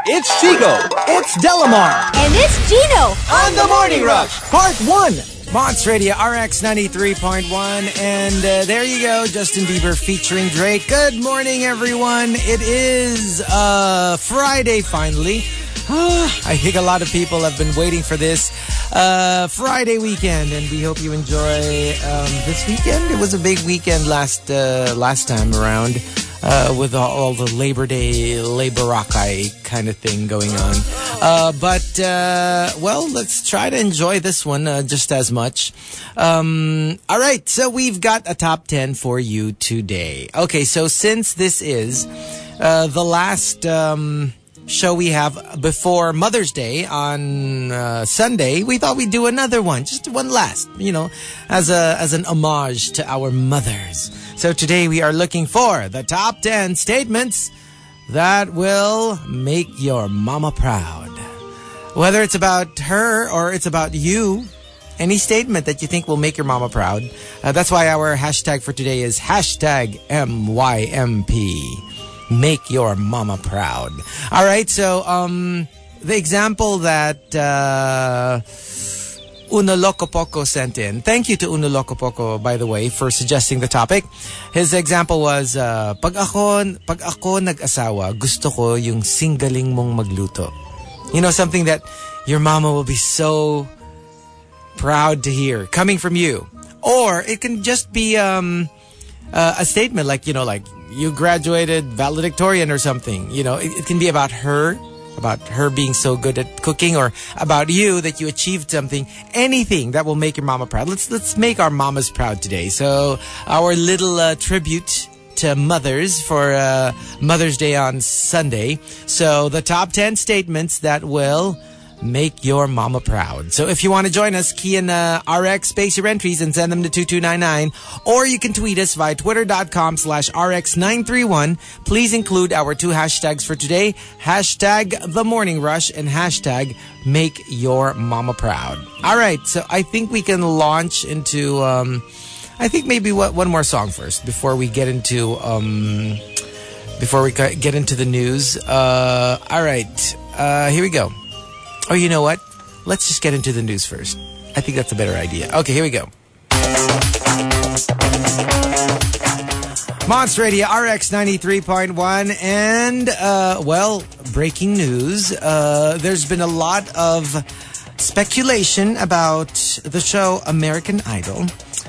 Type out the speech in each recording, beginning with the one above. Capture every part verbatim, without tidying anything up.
It's Chico. It's Delamar. And it's Gino. On the Morning Rush. Part one. Monster Radio R X ninety-three point one. And uh, there you go, Justin Bieber featuring Drake. Good morning, everyone. It is uh, Friday, finally. I think a lot of people have been waiting for this uh, Friday weekend, and we hope you enjoy um, this weekend. It was a big weekend last uh, last time around uh, with all, all the Labor Day, Labor Rockay kind of thing going on. Uh, but, uh, well, let's try to enjoy this one uh, just as much. Um, all right, so we've got a top ten for you today. Okay, so since this is uh, the last... Um, show we have before Mother's Day on uh, Sunday, we thought we'd do another one, just one last, you know, as a as an homage to our mothers. So today we are looking for the top ten statements that will make your mama proud. Whether it's about her or it's about you, any statement that you think will make your mama proud. Uh, that's why our hashtag for today is hashtag M Y M P. Make your mama proud. All right, so um, the example that uh, Uno Loco Poco sent in. Thank you to Uno Loco Poco, by the way, for suggesting the topic. His example was, uh, pag ako, pag ako nag-asawa, gusto ko yung singgaling mong magluto. You know, something that your mama will be so proud to hear coming from you. Or it can just be um, uh, a statement like, you know, like, you graduated valedictorian or something. You know, it, it can be about her, about her being so good at cooking, or about you that you achieved something. Anything that will make your mama proud. Let's let's make our mamas proud today. So our little uh, tribute to mothers for uh, Mother's Day on Sunday. So the top ten statements that will make your mama proud. So if you want to join us, key in uh, R X space your entries and send them to two two nine nine. Or you can tweet us via twitter.com slash RX931. Please include our two hashtags for today. Hashtag The Morning Rush and hashtag Make Your Mama Proud. All right, so I think we can launch into... Um, I think maybe one more song first before we get into... Um, before we get into the news. Uh, all right, uh, here we go. Oh, you know what? Let's just get into the news first. I think that's a better idea. Okay, here we go. Monster Radio R X ninety-three point one. And, uh, well, breaking news. Uh, there's been a lot of speculation about the show American Idol.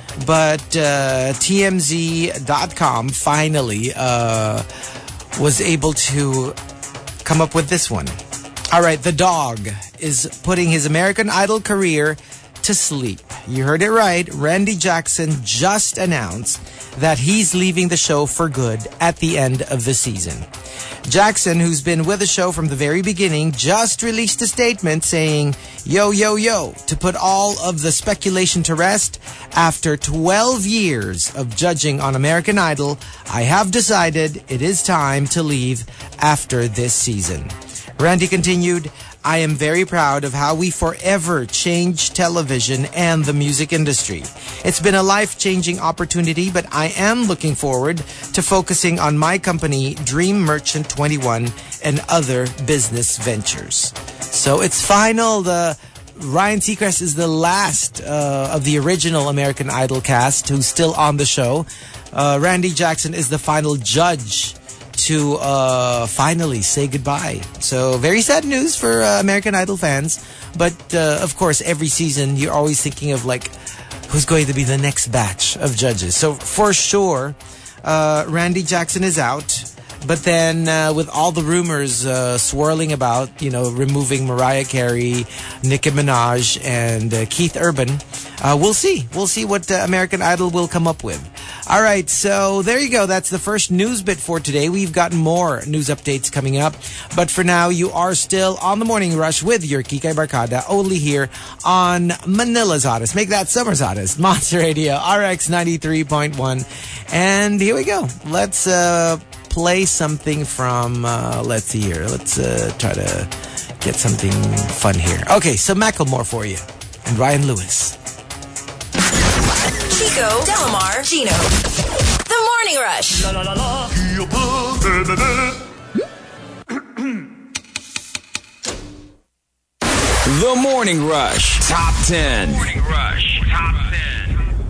But uh, T M Z dot com finally uh, was able to come up with this one. All right, the dog is putting his American Idol career to sleep. You heard it right. Randy Jackson just announced that he's leaving the show for good at the end of the season. Jackson, who's been with the show from the very beginning, just released a statement saying, yo, yo, yo, to put all of the speculation to rest. After twelve years of judging on American Idol, I have decided it is time to leave after this season. Randy continued, I am very proud of how we forever changed television and the music industry. It's been a life-changing opportunity, but I am looking forward to focusing on my company, Dream Merchant twenty-one, and other business ventures. So it's final. The Ryan Seacrest is the last uh, of the original American Idol cast who's still on the show. Uh, Randy Jackson is the final judge to uh, finally say goodbye. So very sad news for uh, American Idol fans. But uh, of course, every season you're always thinking of like who's going to be the next batch of judges. So for sure, uh, Randy Jackson is out. But then uh, with all the rumors uh, swirling about, you know, removing Mariah Carey, Nicki Minaj, and uh, Keith Urban, uh, we'll see. We'll see what uh, American Idol will come up with. All right, so there you go. That's the first news bit for today. We've got more news updates coming up. But for now, you are still on the Morning Rush with your Kikay Barkada, only here on Manila's Hottest. Make that summer's hottest. Monster Radio, R X ninety-three point one. And here we go. Let's... Uh, play something from, uh, let's see here. Let's uh, try to get something fun here. Okay, so Macklemore for you. And Ryan Lewis. Chico, Delamar, Gino. The Morning Rush. La, la, la, la. The Morning Rush Top ten. Morning Rush Top ten.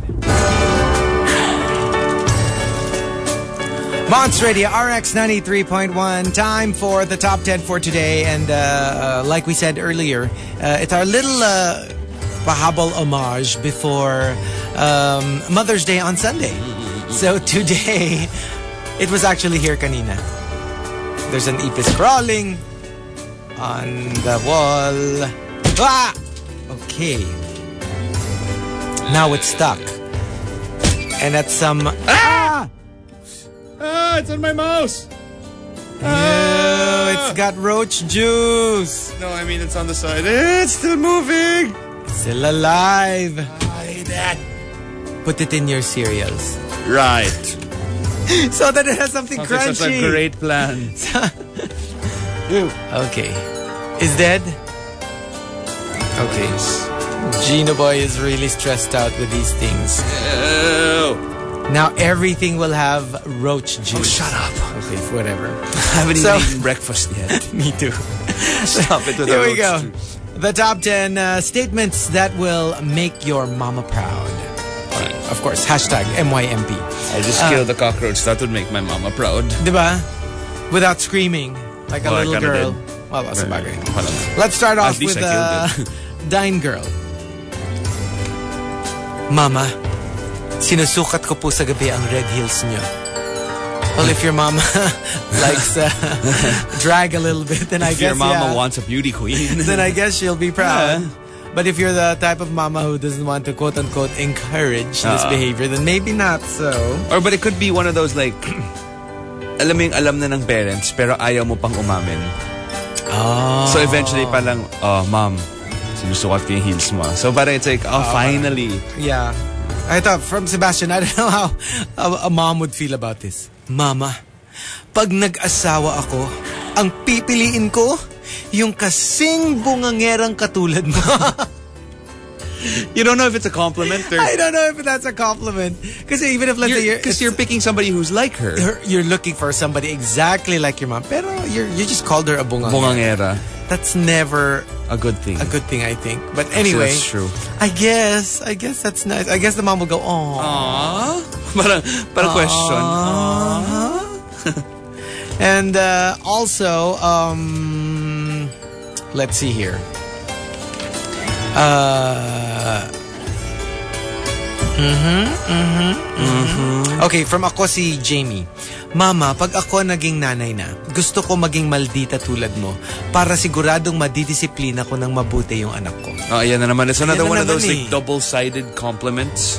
Monster Radio R X ninety-three point one. Time for the top ten for today. And uh, uh, like we said earlier, uh, it's our little uh, pahabol homage before um, Mother's Day on Sunday. So today, it was actually here kanina. There's an ipis crawling on the wall. Ah! Okay. Now it's stuck. And at some... Ah! Ah, it's on my mouse. Oh, it's got roach juice. No, I mean it's on the side. It's still moving. Still alive. Hide that. Put it in your cereals. Right. So that it has something Sounds crunchy. like such a great plan. Okay. Is dead? Okay. Gino Boy is really stressed out with these things. Ew. Now everything will have roach juice. Oh, shut up. Okay, whatever. I haven't So- even eaten breakfast yet. Me too. Stop it with Here the we go. roach juice. The top ten uh, statements that will make your mama proud. Of course, hashtag M Y M P. I just Uh, killed the cockroach. That would make my mama proud. Diba? Without screaming. Like a Oh, I little kinda girl. did. Well, that's a bagay. Wala. Let's start off At least with I uh, killed Dine Girl. Mama, sinusukat ko po sa gabi ang red heels niyo. Well, if your mama likes uh, drag a little bit, then I If guess your mama yeah, wants a beauty queen. then I guess she'll be proud. Yeah. But if you're the type of mama who doesn't want to quote-unquote encourage this Uh-uh. behavior, then maybe not so. Or but it could be one of those like, alam mo yung alam na ng parents pero ayaw mo pang umamin. Oh. So eventually parang, oh mom, sinusukat ko yung heels mo. So parang it's like, oh finally. Yeah. I thought from Sebastian, I don't know how a, a mom would feel about this. Mama, pag nag-asawa ako, ang pipiliin ko, yung kasing bungangerang katulad mo. You don't know if it's a compliment or... I don't know if that's a compliment. Because even if, let's say, you're, Because you're, you're picking somebody who's like her. you're, you're looking for somebody exactly like your mom, pero you're, you just called her a bungangera. Bungangera. That's never A good thing. a good thing, I think. But anyway, That's true. I guess, I guess that's nice. I guess the mom will go, oh. Aww. Parang, parang question. And uh, also, um, let's see here. Uh, mhm, mhm, mhm. Okay, from ako si Jamie. Mama, pag ako naging nanay na, gusto ko maging maldita tulad mo para siguradong madidisiplina ko ng mabuti yung anak ko. Oh, yan na naman. It's another Yan na one of naman those eh. like double-sided compliments.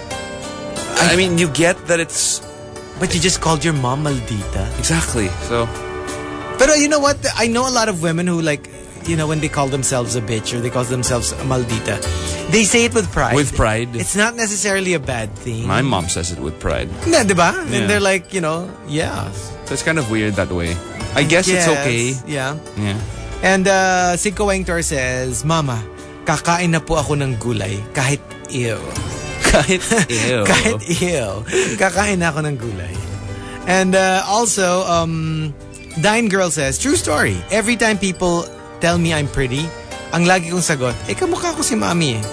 I mean, you get that it's... But you just called your mom maldita. Exactly. So... Pero you know what? I know a lot of women who like, you know, when they call themselves a bitch or they call themselves a maldita, they say it with pride. With pride. It's not necessarily a bad thing. My mom says it with pride. Na, diba? Yeah. And they're like, you know, yeah. So it's kind of weird that way. I guess it's Yes, okay. Yeah. Yeah. And uh, Cinco Wengtor says, Mama, kakain na po ako ng gulay kahit ew. Kahit ew. Kahit ew. Kakain na ako ng gulay. And uh, also, um, Dine Girl says, true story. Every time people tell me I'm pretty, ang lagi kong sagot, eh, kamukha ko si Mami eh.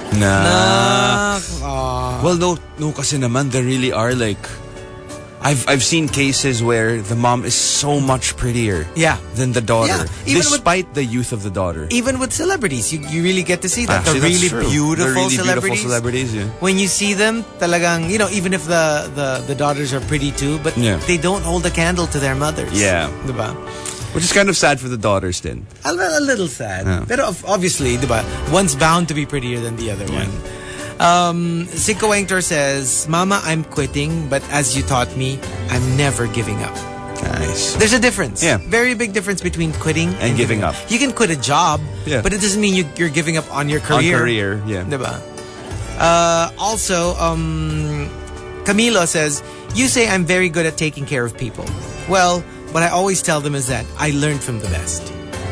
Nah. Aw. Well, no, no, kasi naman there really are like, I've I've seen cases where the mom is so much prettier Yeah. than the daughter, Yeah, even with- despite the youth of the daughter. Even with celebrities, you, you really get to see that. Actually, the that's really true. beautiful the really celebrities. beautiful celebrities, yeah. When you see them, talagang, you know, even if the, the, the daughters are pretty too, but Yeah. they don't hold a candle to their mothers. Yeah. Diba? Which is kind of sad for the daughters then. A, li- a little sad. Yeah. But obviously, diba, one's bound to be prettier than the other one. Um, Cinco Wengtor says, Mama, I'm quitting, but as you taught me, I'm never giving up. Nice. There's a difference. Yeah. Very big difference between quitting and, And giving up. You can quit a job, Yeah. but it doesn't mean you, you're giving up on your career. On career, yeah. Diba? Uh, also, um, Camilo says, you say I'm very good at taking care of people. Well, what I always tell them is that I learned from the best.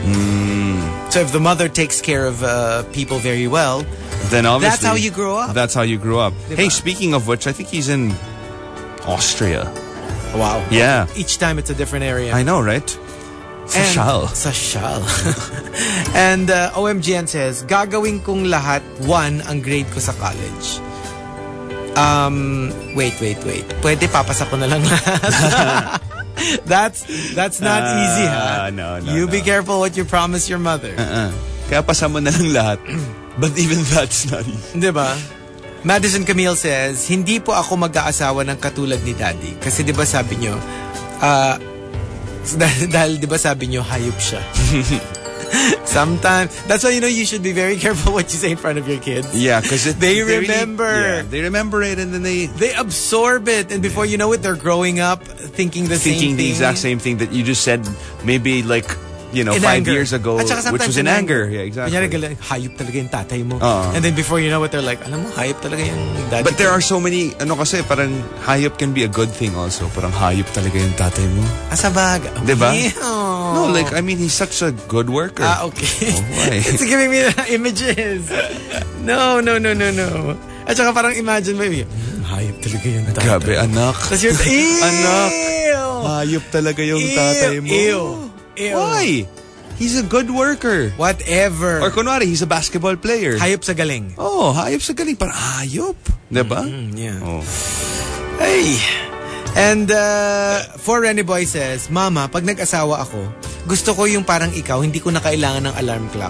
Mm. So if the mother takes care of uh, people very well, Then obviously... that's how you grow up. That's how you grew up. Diba? Hey, speaking of which, I think he's in Austria. Wow. Yeah. Each time it's a different area. I know, right? Social. Social. And uh, O M G N says, gagawin kong lahat, one, ang grade ko sa college. Um, wait, wait, wait. Pwede papasa ko na lang lahat. That's that's not uh, easy, ha? No, no, You no. be careful what you promise your mother. Uh-uh. Kaya pasa mo na lang lahat. But even that's not easy. Diba? Madison Camille says, hindi po ako mag-aasawa ng katulad ni Daddy. Kasi diba sabi nyo, uh, dahil, dahil diba sabi nyo, hayop siya. Sometimes, that's why, you know, you should be very careful what you say in front of your kids. Yeah, because they, they remember. Really, yeah, they remember it and then they... They absorb it. And before you know it, they're growing up thinking the thinking same thing. the exact same thing that you just said maybe like, you know, in five anger. years ago, which was in anger. anger. Yeah, exactly. Kunyari, hayop talaga yung tatay mo. Uh-huh. And then before you know it, they're like, alam mo, hayop talaga yung daddy. But there are so many, ano kasi, parang hayop can be a good thing also. Parang hayop talaga yung tatay mo. Asabaga. Diba? Ew. No, like, I mean, he's such a good worker. Ah, okay. Oh, why? It's giving me the images. No, no, no, no, no. At saka parang imagine, maybe, hmm, hayop talaga yung tatay. Grabe, anak. Tapos you're, ew! Anak. Hayop talaga yung Ew, tatay mo. Ew. Ew. Why? He's a good worker. Whatever. Or kunwari, he's a basketball player. Hayop sa galing. Oh, hayop sa galing. Parang hayop. Diba? Mm, yeah. Oh. Hey. And uh, for Renny Boy says, Mama, pag nag-asawa ako, gusto ko yung parang ikaw, hindi ko na kailangan ng alarm clock.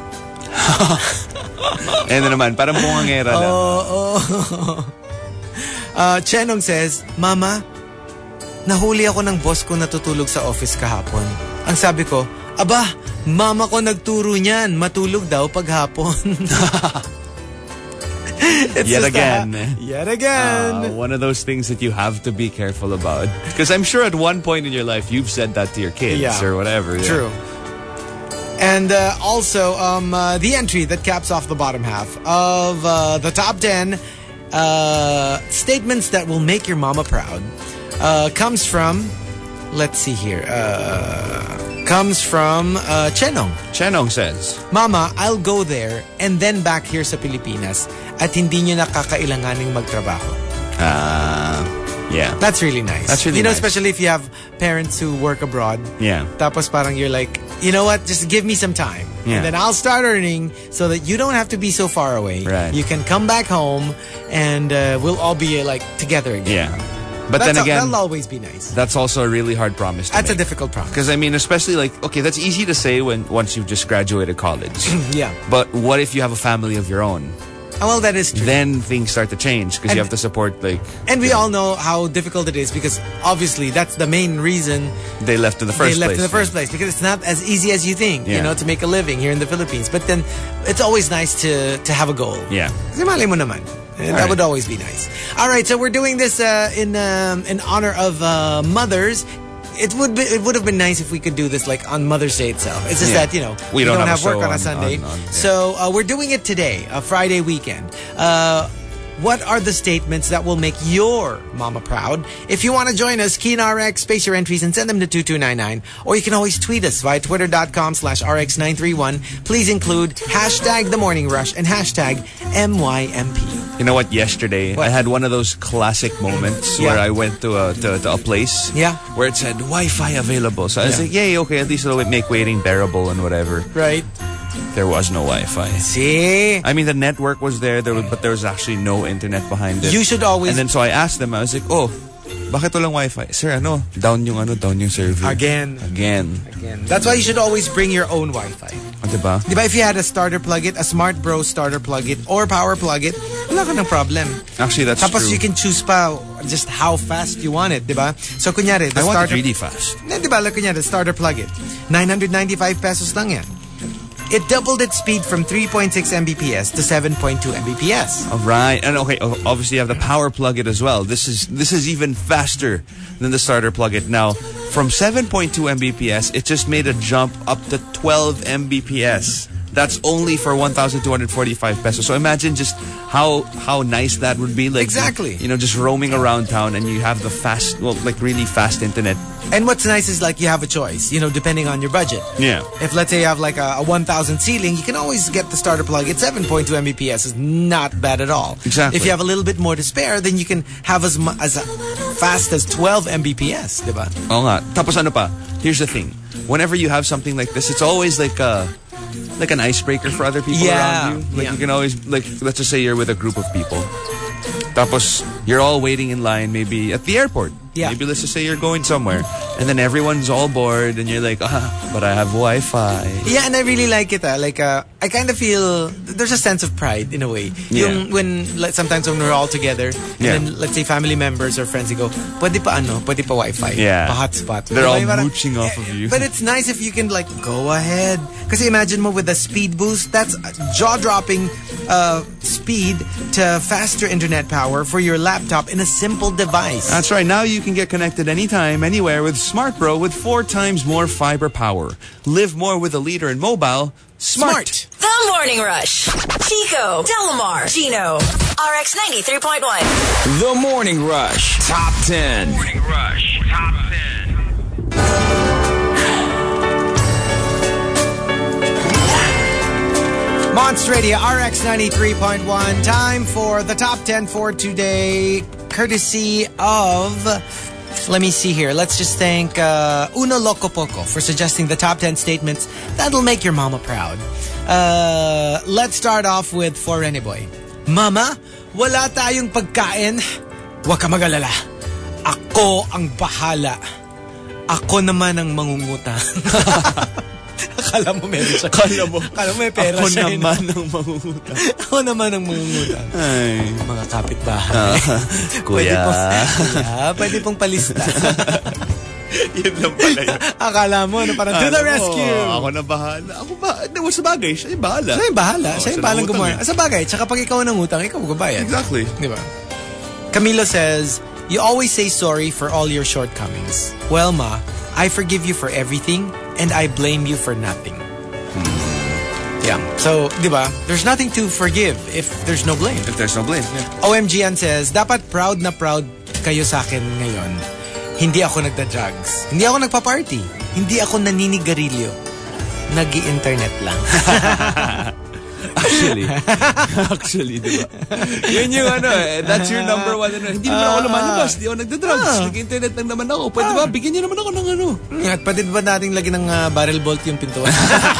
Eh na naman, parang bungangera lang. Oh, oh. uh, Chenong says, Mama, nahuli ako ng boss ko natutulog sa office kahapon. Ang sabi ko, aba, mama ko nagturo niyan, matulog daw paghapon. Yet again. A, yet again. Uh, one of those things that you have to be careful about. Because I'm sure at one point in your life, you've said that to your kids yeah. or whatever. Yeah. True. And uh, also, um, uh, the entry that caps off the bottom half of uh, the top ten uh, statements that will make your mama proud uh, comes from, let's see here, uh, comes from uh, Chenong. Chenong says, Mama, I'll go there and then back here sa Pilipinas at hindi nyo nakakailanganing magtrabaho. Ah, uh, yeah. That's really nice. That's really You know, nice. especially if you have parents who work abroad. Yeah. Tapos parang you're like, you know what, just give me some time. Yeah. And then I'll start earning so that you don't have to be so far away. Right. You can come back home and uh, we'll all be uh, like together again. Yeah. But that's then again, a, that'll always be nice. That's also a really hard promise to That's make. a difficult promise. Because I mean, especially like, okay, that's easy to say when once you've just graduated college. Yeah. But what if you have a family of your own? Oh, well, that is true. Then things start to change because you have to support like. And we you know, all know how difficult it is because obviously that's the main reason they left in the first they left place. in the first place because it's not as easy as you think, Yeah. you know, to make a living here in the Philippines. But then it's always nice to to have a goal. Yeah. Kasi malay mo naman. And that right. would always be nice. All right, so we're doing this uh, in um, in honor of uh, mothers. It would be, it would have been nice if we could do this like on Mother's Day itself. It's just Yeah. that, you know, We don't have a work show on a on- Sunday. on- on- yeah. So uh, we're doing it today, a Friday weekend. Uh, what are the statements that will make your mama proud? If you want to join us, key in R X, space your entries and send them to two two nine nine. Or you can always tweet us via twitter.com slash RX931. Please include hashtag The Morning Rush and hashtag M Y M P. You know what? Yesterday, What? I had one of those classic moments Yeah. where I went to a to, to a place, Yeah. where it said Wi-Fi available. So I was Yeah. like, "Yay, okay, at least it'll make waiting bearable and whatever." Right? There was no Wi-Fi. See? I mean, the network was there, there was, but there was actually no internet behind it. You should always... And then so I asked them, I was like, "Oh, bakit walang Wi-Fi? Sir, ano? Down yung ano, down yung server." Again. Again. Again. That's why you should always bring your own Wi-Fi. Oh, diba? Diba, if you had a starter plug it, a Smart Bro starter plug it, or power plug it, wala ka ng problem. Actually, that's Tapos true. you can choose pa just how fast you want it, diba? So kunyari, the I want starter... it really fast. Na, diba, like kunyari, starter plug it. nine hundred ninety-five pesos lang yan. It doubled its speed from three point six megabits to seven point two megabits. All right, and okay, obviously you have the power plug it as well. This is this is even faster than the starter plug it. Now, from seven point two megabits, it just made a jump up to twelve megabits. That's only for one thousand two hundred forty-five pesos. So imagine just how how nice that would be. Like, Exactly. You know, just roaming around town and you have the fast, well, like really fast internet. And what's nice is like you have a choice, you know, depending on your budget. Yeah. If let's say you have like a, a one thousand ceiling, you can always get the starter plug at seven point two megabits. Is not bad at all. Exactly. If you have a little bit more to spare, then you can have as mu- as a fast as twelve megabits per second, di ba? Oo nga. Tapos ano pa? Here's the thing. Whenever you have something like this, it's always like a like an icebreaker for other people Yeah, around you. Like yeah. you can always like let's just say you're with a group of people. Tapos you're all waiting in line maybe at the airport. Yeah. Maybe let's just say you're going somewhere and then everyone's all bored and you're like, ah, but I have Wi-Fi. Yeah, and I really like it. Ah. Like, uh, I kind of feel there's a sense of pride in a way. Yeah. Yung when like, sometimes when we're all together, and Yeah. then let's say family members or friends, they go, pwede pa ano, pwede pa Wi-Fi, Yeah. pa hotspot. They're all Diba? Parang- mooching off of you. But it's nice if you can like go ahead. Kasi imagine mo with a speed boost, that's jaw-dropping uh, speed to faster internet power for your laptop in a simple device. That's right. Now you can get connected anytime, anywhere with Smart Bro with four times more fiber power. Live more with a leader in mobile. Smart. The Morning Rush. Chico, Delamar, Gino, R X ninety-three point one. The Morning Rush Top ten. Morning Rush Top ten. Monster Radio, R X ninety-three point one. Time for the top ten for today, courtesy of... Let me see here. Let's just thank uh, Uno Loco Poco for suggesting the top ten statements that'll make your mama proud. Uh, let's start off with for Rene Boy. Mama, wala tayong pagkain. Huwag ka mag-alala. Ako ang bahala. Ako naman ang mangungutang. Akala mo meron siya. Akala mo. Akala mo may pera Ako siya. naman ang mangungutang. Ako naman ang mangungutang. Ay. Mga kapitbahay. Pwede Kuya. pong, kuya, pwede pong palista. Yun lang pala yun. Akala mo, ano, parang to the Alam mo, rescue. Ako na bahala. Ako ba? No, sa bagay, siya yung bahala. Siya yung bahala. Oh, siya yung siya bahalang nangutang gumawa. Sa bagay, tsaka pag ikaw ang utang, ikaw magbabayad. Exactly. Di ba? Camilo says, you always say sorry for all your shortcomings. Well, Ma, I forgive you for everything and I blame you for nothing. Yeah. So, di ba? There's nothing to forgive if there's no blame. If there's no blame. Yeah. O M G N says, dapat proud na proud kayo sa akin ngayon. Hindi ako nagda-drugs. Hindi ako nagpa-party. Hindi ako naninigarilyo. Nag-i-internet lang. Actually. Actually, di ba? Yun yung ano eh. That's your number one. Ano. Hindi naman ako lumalabas. Hindi ako nagda-drugs. Ah. Nag-internet lang naman ako. Pwede ba? Bigyan niyo naman ako ng ano. At pwede ba nating lagyan ng uh, barrel bolt yung pintuan?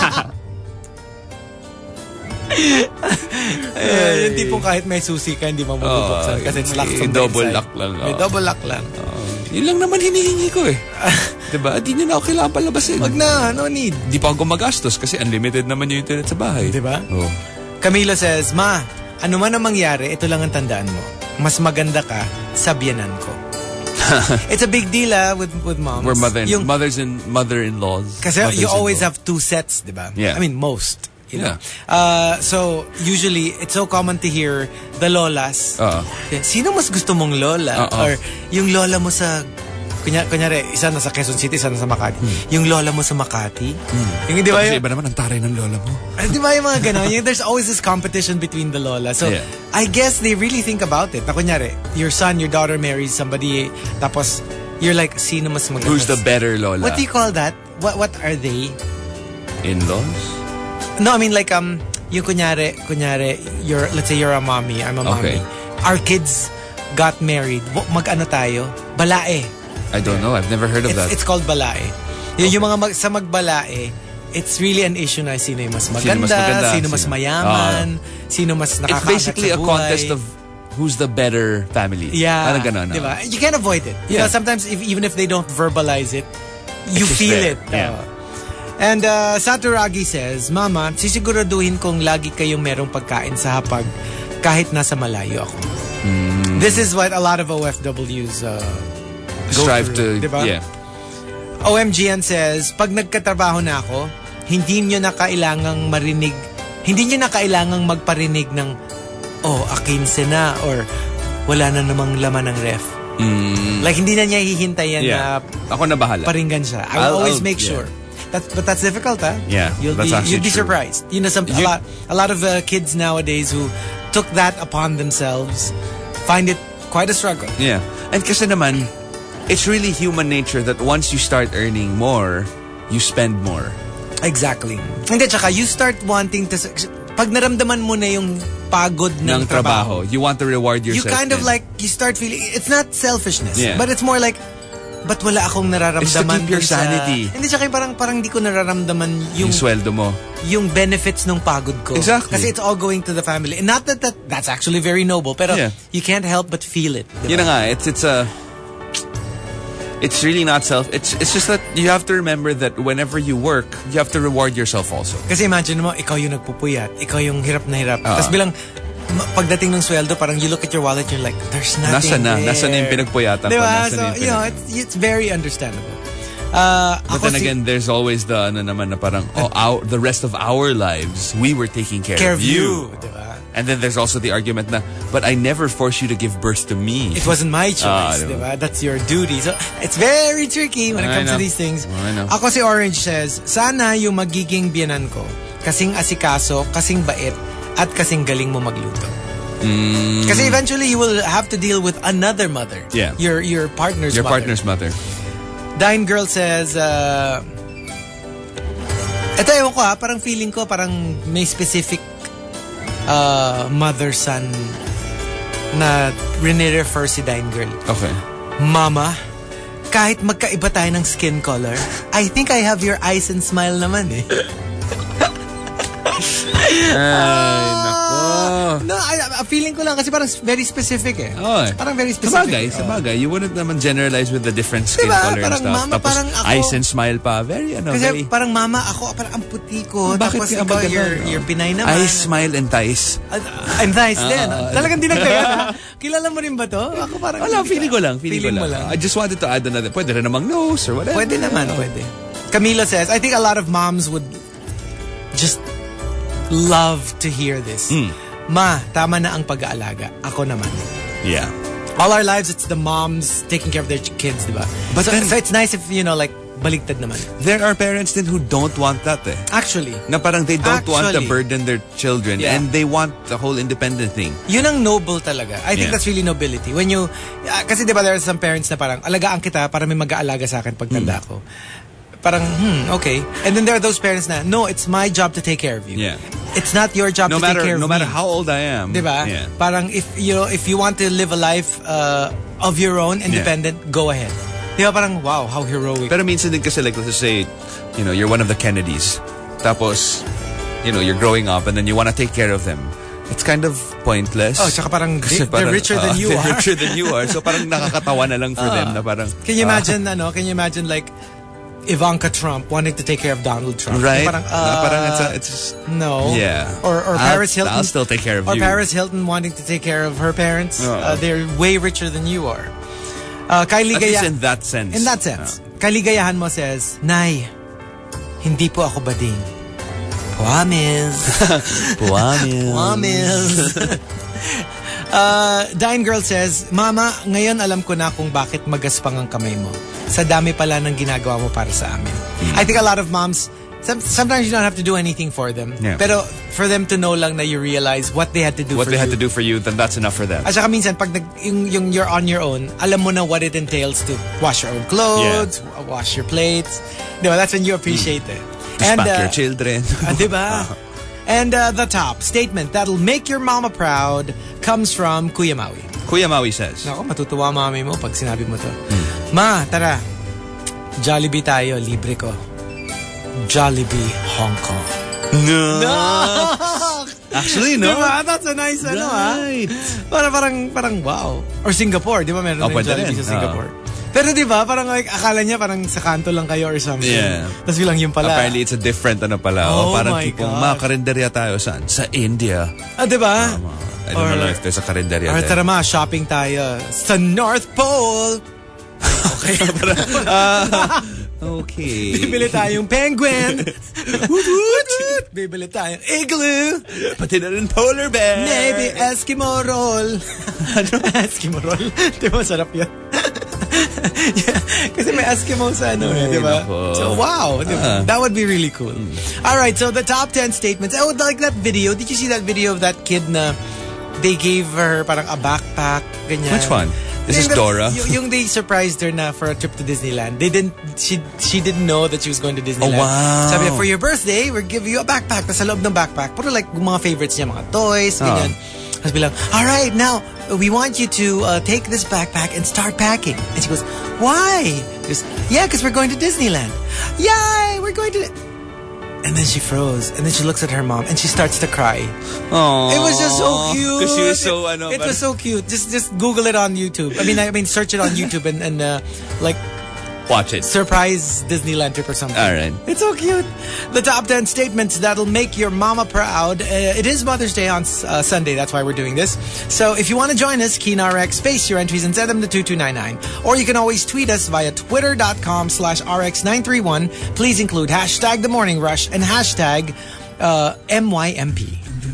Ayan, yung tipong kahit may susi ka, hindi mo mabubuksan Oh, kasi it's locked may from the double inside. lock lang, May oh. double lock lang. Yun lang naman hinihingi ko eh. Diba? Di nyo na ako kailangan palabasin. Wag na, no need. Di pa ako gumagastos kasi unlimited naman yung internet sa bahay. Diba? Oh. Camila says, Ma, ano man ang mangyari, ito lang ang tandaan mo. Mas maganda ka sa biyanan ko. It's a big deal ah, with, with moms. We're mother, Yung, mothers and mother-in-laws. kasi you always have two sets, diba? Yeah. I mean, most. You know? Yeah. Uh, so, usually, it's so common to hear the lolas. Oo. Sino mas gusto mong lola? Oo. Or yung lola mo sa... Kunya, kunyari, isa na sa Quezon City, isa na sa Makati. Yung lola mo sa Makati. Yung, di ba Tapos yung, iba naman ang taray ng lola mo. Ay, di ba yung mga ganon? Yung, there's always this competition between the lola. So, Yeah. I guess they really think about it. Na kunyari, your son, your daughter marries somebody, tapos, you're like, sino mas maganda? Who's the better lola? What do you call that? What What are they? In-laws? No, I mean like, um, yung kunyari, kunyari, you're, let's say you're a mommy, I'm a mommy. Okay. Our kids got married. Wa- Mag-ano tayo? Balae. I don't know. I've never heard of It's, that. it's called balae. Yung, yung mga mag, sa magbalae, it's really an issue na sino yung mas maganda, Sino mas maganda, sino mas sino- mayaman, sino mas It's nakakaangat basically sa a buhay. contest of who's the better family. Yeah. Parang ganun. Diba? ah. You can't avoid it. You Yeah. know, sometimes if, even if they don't verbalize it, you It's just feel there. it. Yeah. Uh, and uh, Saturagi says, Mama, sisiguraduhin kong lagi kayong merong pagkain sa hapag kahit nasa malayo ako. Mm. This is what a lot of O F Ws uh, go Strive through, to, diba? yeah. O M G N says, pag nagkatrabaho na ako, hindi nyo na kailangang marinig, hindi nyo na kailangang magparinig ng, oh, akinse na, or wala na namang laman ng ref. Mm. Like, hindi na niya hihintayin Yeah. na Ako na bahala. paringgan siya. I will I'll- always I'll- make yeah. sure. That's, but that's difficult, huh? Yeah, You'll that's be, actually you'd be true. surprised. You know, some, a, You- lot, a lot of uh, kids nowadays who took that upon themselves find it quite a struggle. Yeah. And kasi naman, it's really human nature that once you start earning more, you spend more. Exactly. Hindi, tsaka you start wanting to... Pag naramdaman mo na yung pagod ng, ng trabaho. You want to reward yourself. You kind of then. like, you start feeling, it's not selfishness, Yeah. but it's more like, ba't wala akong nararamdaman? It's to keep your dun sa- sanity. Hindi siya kayo parang, parang di ko nararamdaman yung, yung sweldo mo. yung benefits ng pagod ko. Exactly. Kasi it's all going to the family. And not that, that that's actually very noble, pero Yeah. you can't help but feel it. Diba? Yun na nga, it's, it's a... It's really not self... It's it's just that you have to remember that whenever you work, you have to reward yourself also. Kasi imagine mo, ikaw yung nagpupuyat, ikaw yung hirap na hirap. Uh, Tapos bilang, ma- pagdating ng sweldo, parang you look at your wallet, you're like, there's nothing Nasa na, there. nasa na yung pinagpuyatan ko. Diba? Nasa So, na yung you know, pinag- it's, it's very understandable. Uh, But ako then si- again, there's always the ano naman na parang, oh, our, the rest of our lives, we were taking care, care of you. Diba? And then there's also the argument na, but I never forced you to give birth to me. It wasn't my choice, Ah, diba? That's your duty. So, it's very tricky when it I comes to know. these things. I know. Ako si Orange says, sana yung magiging biyanan ko, kasing asikaso, kasing bait, at kasing galing mo magluto. Mm, Kasi eventually you will have to deal with another mother. Yeah. Your your partner's your mother. partner's mother. Dine Girl says, uh, eto ewan ko ha, parang feeling ko parang may specific uh, mother-son na rini-refer si Dine Girl. Okay. Mama, kahit magkaiba tayo ng skin color, I think I have your eyes and smile naman eh. Ay, nako. No, I, I, feeling ko lang kasi parang very specific eh. Oh, eh. Parang very specific. Sabagay, Oh. sabagay. You wouldn't naman generalize with the different skin Diba? color Parang and stuff. mama, Tapos parang ako- eyes and smile pa. Very, ano, Kasi very... parang mama, ako, parang ang puti ko. Bakit Tapos ka ikaw, ba ganun? you're, you're Pinay naman. Eyes, smile, and thighs. Uh, I'm nice Ah, din. ah, Talagang dinagdagan ha? Kilala mo rin ba to? Ako parang... Wala, feeling ko lang. Feeling, Feeling ko mo lang. lang. I just wanted to add another. Pwede rin namang nose or whatever. Pwede naman, pwede. Camila says, I think a lot of moms would just love to hear this. Mm. Ma, tama na ang pag-aalaga. Ako naman. Yeah. All our lives, it's the moms taking care of their kids, diba? But so, then- so it's nice if, you know, like, baligtad naman. There are parents then who don't want that eh. Actually. Na parang they don't want to Actually. burden their children Yeah. and they want the whole independent thing. Yun ang noble talaga. I think Yeah. that's really nobility. When you, uh, kasi diba there are some parents na parang, alagaan kita para may mag-aalaga sa akin pag tanda ko. Parang, hmm, okay. And then there are those parents na, no, it's my job to take care of you. Yeah. It's not your job No to matter take care no of matter me. how old I am. Diba? Yeah. Parang if you know, if you want to live a life uh, of your own, independent, go ahead. Diba? Parang, wow, how heroic. Pero minsan din kasi like let's just say, you know, you're one of the Kennedys. Tapos, you know, you're growing up and then you want to take care of them. It's kind of pointless. Oh, tsaka parang Kasi they- they're richer than uh, you they're are. richer than you are. So parang nakakatawa na lang for them na parang... Can you uh, imagine, ano, can you imagine like Ivanka Trump wanting to take care of Donald Trump? Right? Parang, Na uh, parang it's, a, it's just, no. Yeah. Or, or I'll- Paris Hilton. I'll still take care of or you. Paris Hilton wanting to take care of her parents. Oh. Uh, they're way richer than you are. Uh, Kylie At least Gaya- in that sense. In that sense. Kaligayahan mo says, Nay, hindi po ako bading. Promise. Promise. Promise. uh, Dine Girl says, Mama, ngayon alam ko na kung bakit magaspang ang kamay mo. Sa dami pala ng ginagawa mo para sa amin. I think a lot of moms, some, sometimes you don't have to do anything for them. Yeah. Pero for them to know lang na you realize what they had to do What for they you. had to do for you, then that's enough for them. At saka minsan, pag nag, yung, yung you're on your own, alam mo na what it entails to wash your own clothes, wash your plates. Diba? That's when you appreciate it. Spank uh, your children. Ah, diba? And uh, the top statement that'll make your mama proud comes from Kuya Maui. Kuya Maui says. Nako, matutuwa mami mo pag sinabi mo to. Ma, tara. Jollibee tayo, libre ko. Jollibee, Hong Kong. No. Actually, no. Diba? That's a nice ano, ha? Right. Parang, parang, parang wow. Or Singapore, di ba meron Oh, na yung pwede Jollibee rin. sa Singapore? Pero di ba, parang like, akala niya parang sa kanto lang kayo or something. Yeah. Tapos bilang yun pala. Apparently, it's a different ano pala. Oh o parang my tipong, gosh. ma, karinderya tayo saan? Sa India. Ah, di ba? Um, I don't Or- know if there's a karinderya Or there. tara ma, shopping tayo sa North Pole. Okay. Okay. Bibili tayong penguin. Woot, woot, woot. Bibili tayong igloo. Pati na rin polar bear. Maybe Eskimo roll. Eskimo roll? Di ba sarap yun? Yeah, kasi may Eskimo sa ano eh, di ba? nako. So wow, di ba? Ah. That would be really cool. Alright, so the top ten statements. I would like that video. Did you see that video of that kid na they gave her parang a backpack, ganyan? Which one? This is Yung the- Dora. y- yung they surprised her na for a trip to Disneyland. They didn't, she she didn't know that she was going to Disneyland. Oh, wow. Sabi niya, for your birthday, we'll give you a backpack. Tapos sa loob ng backpack, puro like mga favorites niya, mga toys, Oh. ganyan. Tapos bilang, all right, now, we want you to uh, take this backpack and start packing. And she goes, why? She goes, yeah, because we're going to Disneyland. Yay, we're going to... And then she froze. And then she looks at her mom and she starts to cry. Aww. It was just so cute. Because she was so, ano, It was so cute. Just just Google it on YouTube. I mean, I mean, search it on YouTube and, and uh, like, watch it. surprise Disneyland trip or something. All right. It's so cute. The top ten statements that'll make your mama proud. Uh, it is Mother's Day on uh, Sunday. That's why we're doing this. So if you want to join us, Keen R X, space your entries and send them to two two nine nine. Or you can always tweet us via twitter.com slash RX931. Please include hashtag The Morning Rush and hashtag uh, M Y M P.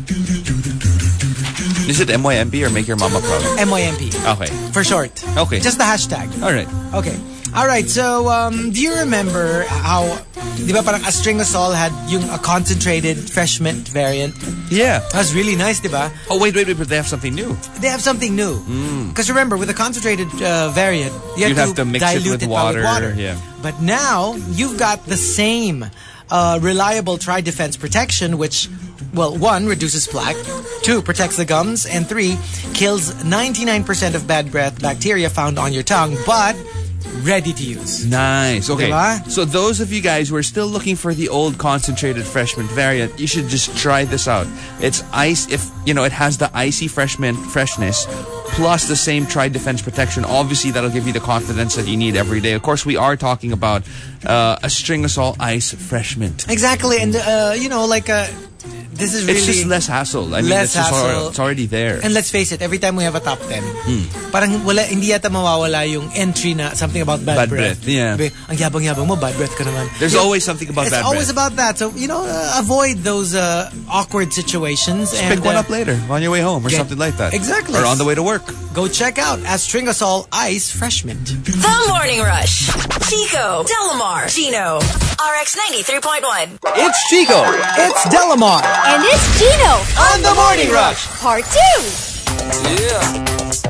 Is it M Y M P or make your mama proud? M Y M P. Okay. For short. Okay. Just the hashtag. All right. Okay. All right. So, um, do you remember how, di ba parang Astringosol had yung a concentrated fresh mint variant? Yeah. That's really nice, di ba? Oh, wait, wait, wait, but they have something new. They have something new. Because remember, with the concentrated uh, variant, you You'd have, have to mix it dilute with pa water, water. yeah. But now, you've got the same uh, reliable Tri-Defense protection, which, well, one, reduces plaque, two, protects the gums, and three, kills ninety-nine percent of bad breath bacteria found on your tongue, but ready to use. Nice. Okay. Diba? So those of you guys who are still looking for the old concentrated fresh mint variant, you should just try this out. It's ice. If you know, it has the icy fresh mint freshness plus the same Tri-Defense protection. Obviously, that'll give you the confidence that you need every day. Of course, we are talking about uh, Astringosol Ice Fresh Mint. Exactly, and uh, you know, like uh, this is really It's just less hassle. I mean, less it's, just hassle. al- it's already there. And let's face it, every time we have a top ten, parang wala, hindi yata mawawala yung entry na something about bad, Bad breath, yeah. Sabi, ang yabang-yabang mo, bad breath ka naman. There's You- always something about It's bad always breath. about that. So, you know, uh, avoid those uh, awkward situations. Just and pick one uh, up later on your way home or get- something like that. Exactly. Or on the way to work. Go check out Astringosol Ice Fresh Mint. The Morning Rush. Chico, Delamar, Gino, R X ninety-three point one. It's Chico. It's Delamar. And it's Gino. On the Morning Rush. Part two. Yeah.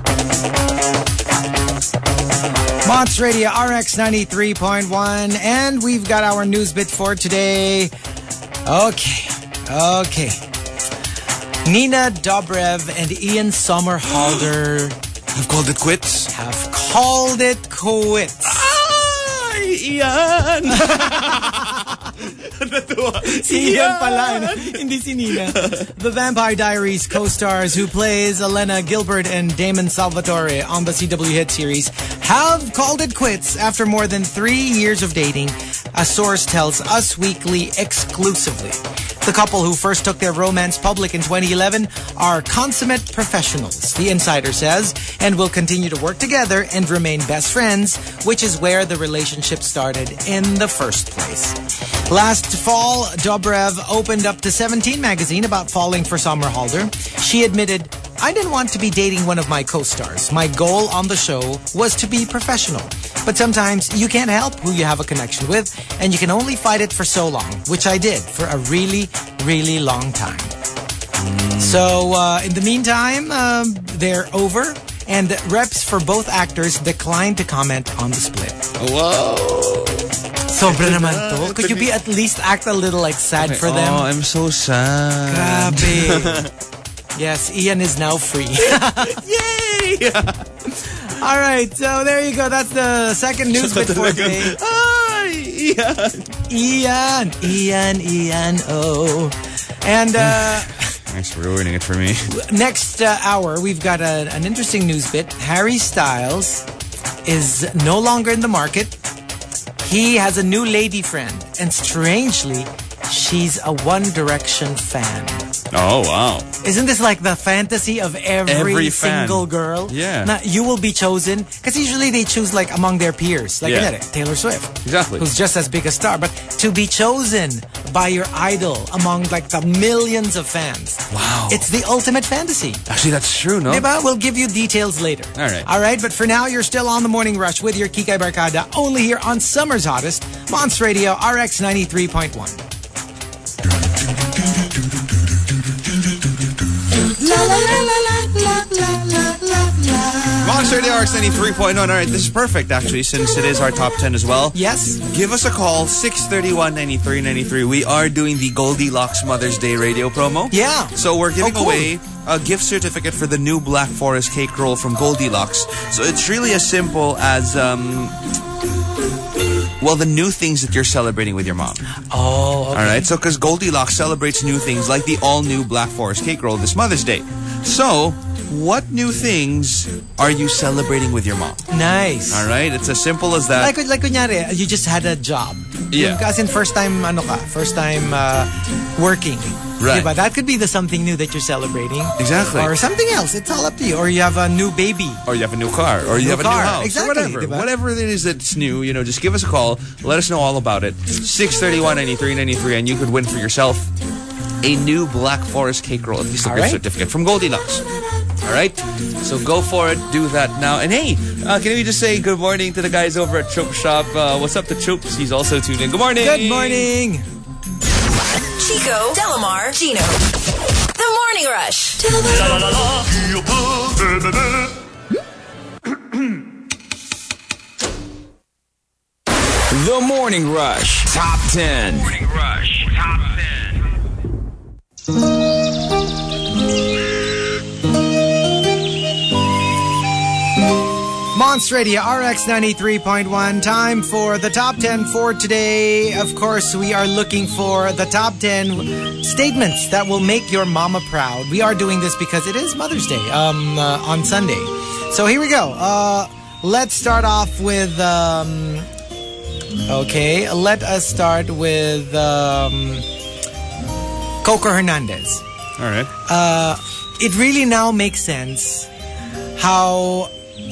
Monts Radio R X ninety-three point one. And we've got our news bit for today. Okay. Okay. Nina Dobrev and Ian Somerhalder I've called it quits. have called it quits. Ay, Ian! Si Ian pala, ano? Hindi si Nina. The Vampire Diaries co-stars who plays Elena Gilbert and Damon Salvatore on the C W hit series have called it quits after more than three years of dating, a source tells Us Weekly exclusively. The couple who first took their romance public in twenty eleven are consummate professionals, the insider says, and will continue to work together and remain best friends, which is where the relationship started in the first place. Last fall, Dobrev opened up to Seventeen magazine about falling for Somerhalder. She admitted, I didn't want to be dating one of my co-stars. My goal on the show was to be professional. But sometimes you can't help who you have a connection with, and you can only fight it for so long, which I did for a really, really long time. So, uh, in the meantime, um, they're over, and reps for both actors declined to comment on the split. Whoa. Sobra naman to. Could you be at least act a little like sad for them? Oh, I'm so sad. Grabe. Yes, Ian is now free. Yay! All right, so there you go. That's the second news bit for today. Ay, Ian! Ian, Ian, Ian, oh. And uh, Thanks for ruining it for me. next uh, hour, we've got a, an interesting news bit. Harry Styles is no longer in the market. He has a new lady friend. And strangely, she's a One Direction fan. Oh, wow. Isn't this like the fantasy of every, Every fan. single girl? Yeah. Na you will be chosen. Because usually they choose like among their peers. Like Yeah. kunyari, Taylor Swift. Exactly. Who's just as big a star. But to be chosen by your idol among like the millions of fans. Wow. It's the ultimate fantasy. Actually, that's true, no? Diba? We'll give you details later. All right. All right, but for now, you're still on the Morning Rush with your Kikay Barkada, only here on Summer's Hottest, Monts Radio R X ninety-three point one. La la la la la la la la la. Monster Radio R X ninety-three point one. All right, this is perfect, actually, since it is our top ten as well. Yes. Give us a call, six three one, nine three nine three. We are doing the Goldilocks Mother's Day radio promo. Yeah. So we're giving Oh, cool. away a gift certificate for the new Black Forest cake roll from Goldilocks. So it's really as simple as, um, well, the new things that you're celebrating with your mom. Oh, okay. All right, so because Goldilocks celebrates new things like the all-new Black Forest cake roll this Mother's Day. So, what new things are you celebrating with your mom? Nice. All right, it's as simple as that. Like, like kunyari, you just had a job. Yeah. As in first time, ano ka, first time uh, working. Right. Diba? That could be the something new that you're celebrating. Exactly. Or something else. It's all up to you. Or you have a new baby. Or you have a new car. Or you New have a car. new house. Exactly, Or whatever. diba? Whatever it is that's new, you know, just give us a call. Let us know all about it. six three one, nine three nine three, and you could win for yourself a new Black Forest cake roll, at least a All gift right. certificate from Goldilocks. All right? So go for it. Do that now. And hey, uh, can we just say good morning to the guys over at Choop Shop? Uh, what's up to Choops? He's also tuned in. Good morning. Good morning. Chico, Delamar, Gino. The Morning Rush. The Morning Rush Top ten. Morning Rush Top ten. Monster Radio R X ninety-three point one. Time for the top ten for today. Of course, we are looking for the top ten statements that will make your mama proud. We are doing this because it is Mother's Day um, uh, on Sunday. So here we go. Uh, let's start off with... Um, okay, let us start with um, Coco Hernandez. All right. Uh, it really now makes sense how...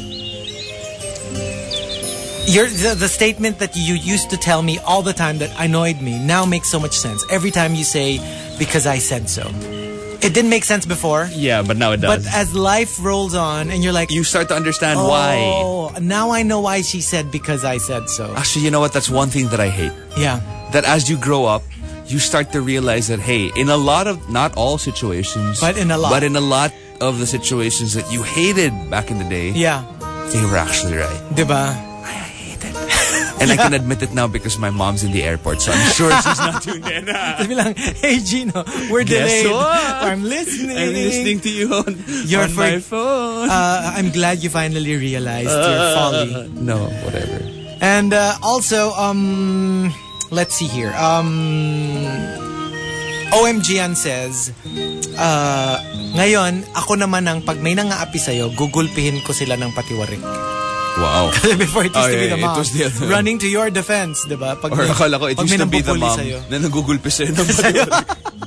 Your, the, the statement that you used to tell me all the time that annoyed me now makes so much sense. Every time you say, because I said so. It didn't make sense before. Yeah, but now it does. But as life rolls on and you're like... You start to understand oh, why. now I know why she said because I said so. Actually, you know what? That's one thing that I hate. Yeah. That as you grow up, you start to realize that, hey, in a lot of, not all situations. But in a lot. But in a lot of the situations that you hated back in the day. Yeah. They were actually right. Diba? And I can admit it now because my mom's in the airport, so I'm sure she's not tuned in. Sabi lang, hey Gino, we're Guess delayed. what? I'm listening. I'm listening to you on, You're on for- my phone. Uh, I'm glad you finally realized your folly. No, whatever. And uh, also, um, let's see here. Um, O M G An says, uh, ngayon, ako naman ang pag may nangaapi sa'yo, gugulpihin ko sila ng patiwarik. Wow. Before it used Oh, to be yeah, the it mom. was the other- Running to your defense, diba? Pag Or may- akala ko, it pag used may to be the nambubuli mom sa'yo. na nagugulpi sa'yo ng patiwarik.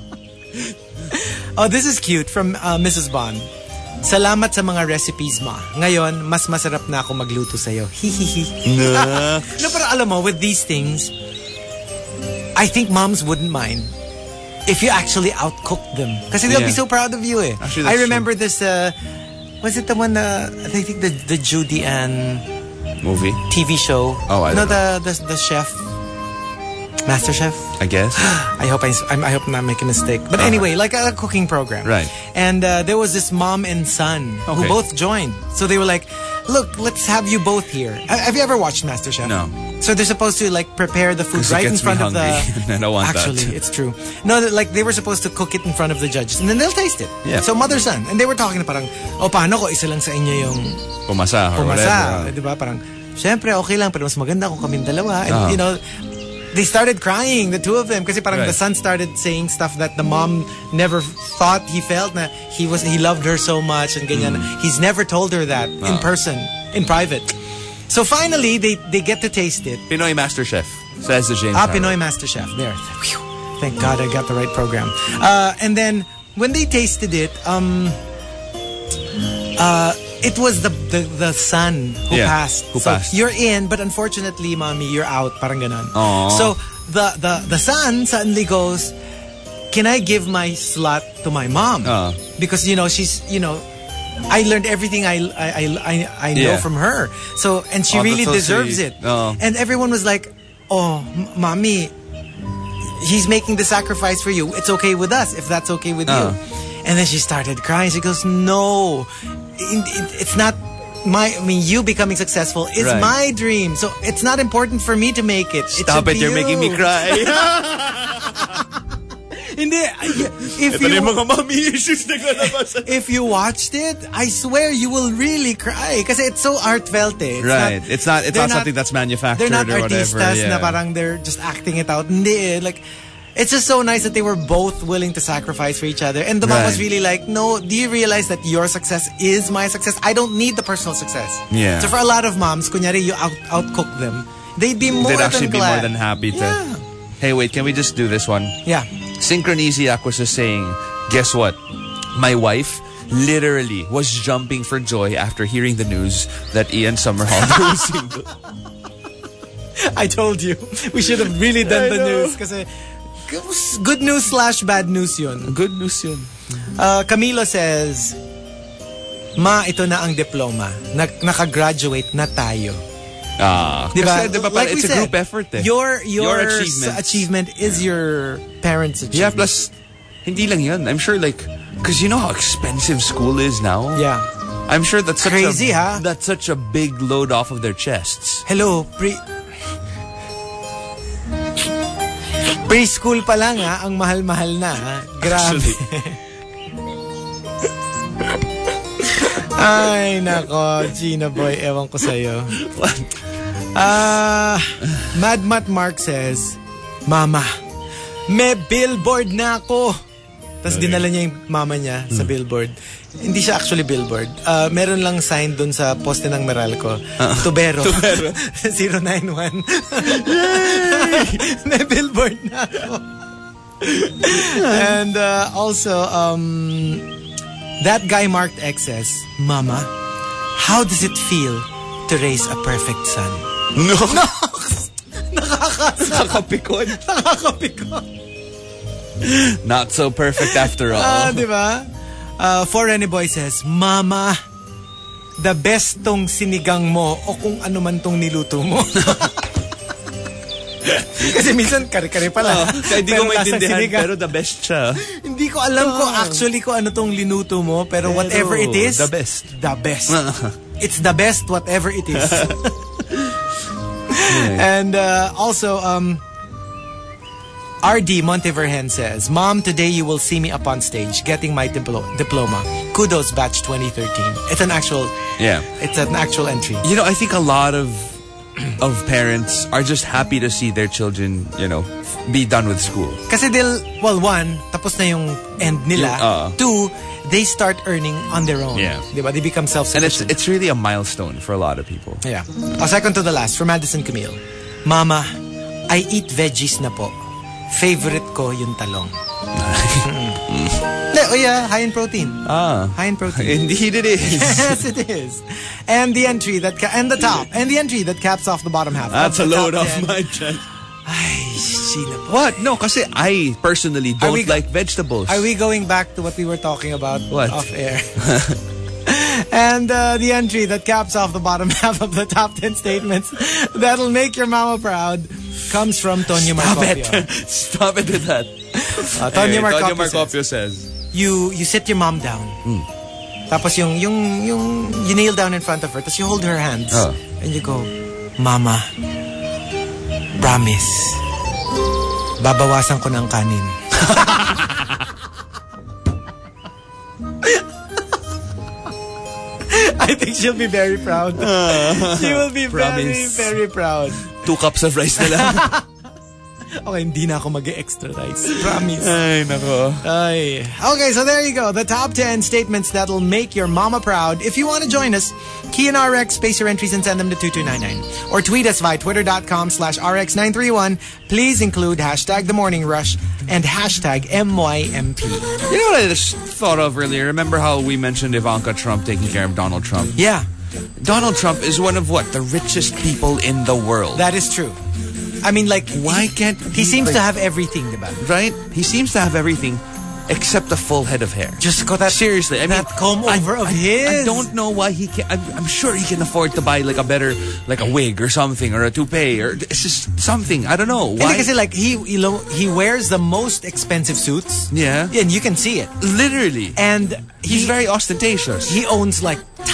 Oh, this is cute from uh, Missus Bond. Salamat sa mga recipes, ma. Ngayon, mas masarap na ako magluto sa'yo. Hihihi. Nah. No, pero alam mo, with these things, I think moms wouldn't mind if you actually outcooked them. Kasi they'll Yeah. be so proud of you eh. Actually, that's I remember this, uh, was it the one, uh, I think the, the Judy Ann Movie? T V show? Oh, I No, don't know. the, the, the chef. Master Chef? I guess. I hope I, I'm- I hope I'm not making a mistake. But anyway, like a cooking program. Right. And uh, there was this mom and son who Okay. both joined. So they were like, look, let's have you both here. Uh, Have you ever watched Master Chef? No. So they're supposed to like prepare the food 'Cause it right in gets me front of the... hungry, and I don't want that. Actually, it's true. No, like they were supposed to cook it in front of the judges and then they'll taste it. Yeah. So mother-son. And they were talking parang, o paano ko isa lang sa inyo yung Pumasa or pumasa? whatever. Di ba? Parang, syempre, okay lang, pero mas maganda kung kaming dalawa. And, Ah. you know, they started crying, the two of them, kasi parang Right. the son started saying stuff that the mom never thought he felt na he was he loved her so much and ganyan. He's never told her that in Ah. person, in private. So finally, they they get to taste it. Pinoy Master Chef, says the James Ah, Harlow. Pinoy Master Chef. There. Whew. Thank God I got the right program. Uh, and then when they tasted it, um, uh, it was the the, the son who Yeah, passed. who so passed. You're in, but unfortunately, mommy, you're out. Parang ganon. Aw. So the, the the son suddenly goes, "Can I give my slot to my mom? Ah. Because you know she's you know." I learned everything I I I, I know Yeah. from her. So and she Oh, really that's so deserves sweet. it. Oh. And everyone was like, "Oh, m- mommy, he's making the sacrifice for you. It's okay with us if that's okay with Uh. you." And then she started crying. She goes, "No, it, it, it's not my, I mean, you becoming successful is Right. my dream. So it's not important for me to make it. Stop it, it, you're making me cry. Hindi. If you, mommy issues na if you watched it, I swear you will really cry. Kasi it's so heartfelt eh. It's Right. Not, it's not It's they're not something that's manufactured They're not or whatever. artistas Yeah. na parang they're just acting it out. Hindi eh. Like, it's just so nice that they were both willing to sacrifice for each other. And the mom Right. was really like, no, do you realize that your success is my success? I don't need the personal success. Yeah. So for a lot of moms, kunyari, you out outcook them. They'd be more They'd actually than be more glad. than happy to. Yeah. Hey, wait, can we just do this one? Yeah. Synchronesiac was just saying, guess what? My wife literally was jumping for joy after hearing the news that Ian Somerhalder was single. I told you. We should have really done I the know. news. Kasi good news slash bad news yun. Good news yun. Uh, Camilo says, Ma, ito na ang diploma. Nak nakagraduate na tayo. Ah, Diba? kasi diba, Like it's we a said, group effort eh. Your, your, Your achievement, achievements. achievement is your parents' Yeah, achievement. plus, hindi lang yun. I'm sure like, because you know how expensive school is now? Yeah. I'm sure that's such Crazy, a, ha? That's such a big load off of their chests. Hello, pre... Preschool pa lang ha, ang mahal-mahal na ha. Grabe. Ay, nako, Gina boy, ewan ko sa'yo. Ah, Mad Mat Mark says, Mama, may billboard na ako. Tapos dinala niya yung mama niya sa billboard. Hindi siya actually billboard. Uh, meron lang sign dun sa poste ng Meralco. Uh, Tubero. Tubero. zero nine one. May billboard na ako. And uh, also, um, that guy marked X says, Mama, how does it feel to raise a perfect son? No. Nakakasa. Nakakapikon. Nakakapikon. Not so perfect after all. Ah, di ba? Uh, Foreign Boy says, Mama, the best tong sinigang mo o kung ano man tong niluto mo. Kasi minsan kare-kare pala. Oh, kaya di ko Pero lasang maintindihan, sinigang. pero the best siya. Hindi ko alam ko actually ko ano tong linuto mo, pero, Pero whatever it is, the best. The best. It's the best whatever it is. And uh, also, um, R D Monteverhen says, Mom, today you will see me up on stage getting my diplo- diploma. Kudos batch twenty thirteen. It's an actual, Yeah. it's an actual entry. You know, I think a lot of of parents are just happy to see their children, you know, be done with school. Kasi they'll, well, one, tapos na yung end nila. Yung, uh, Two, they start earning on their own. Yeah. Diba? They become And it's self-sufficient. it's really a milestone for a lot of people. Yeah. A second to the last, from Madison Camille. Mama, I eat veggies na po. Favorite ko yung talong. No, oh yeah, high in protein. Ah. High in protein. Indeed it is. Yes, it is. And the entry that ca- and the top and the entry that caps off the bottom half. That's a of the load top off ten. my chest. Ay, Sheena po. What? No, kasi I personally don't we go- like vegetables. Are we going back to what we were talking about What? off air? And uh, the entry that caps off the bottom half of the top ten statements that'll make your mama proud comes from Tonyo Stop Marcopio. it. Stop it with that. Uh, Tonyo Hey, Marcopio, Tonyo Marcopio says, says, you you sit your mom down. Tapos yung yung yung you kneel down in front of her. Tapos you hold her hands Oh. and you go, Mama, promise, babawasan ko ng kanin. I think she'll be very proud. She will be Promise. very, very proud. two cups of rice na lang. Okay, hindi na ako mag-extra rice. Promise. Ay, nako. Ay. Okay, so there you go. The top ten statements that'll make your mama proud. If you want to join us, key in R X, space your entries and send them to two two nine nine. Or tweet us via twitter.com slash RX931. Please include hashtag The Morning Rush and hashtag M Y M P. You know what I just thought of earlier? Remember how we mentioned Ivanka Trump taking care of Donald Trump? Yeah, Donald Trump is one of what? The richest people in the world. that is true. I mean, like, Why can't he seems like, to have everything, diba? right? He seems to have everything except a full head of hair. Just got that, Seriously, I mean, that comb I- over of I, his. I don't know why he can. I'm, I'm sure he can afford to buy like a better, like a wig or something, or a toupee, or it's just something. I don't know Hindi why. kasi like, he, you know, he wears the most expensive suits. Yeah, And you can see it. literally. And He's he, very ostentatious. he owns like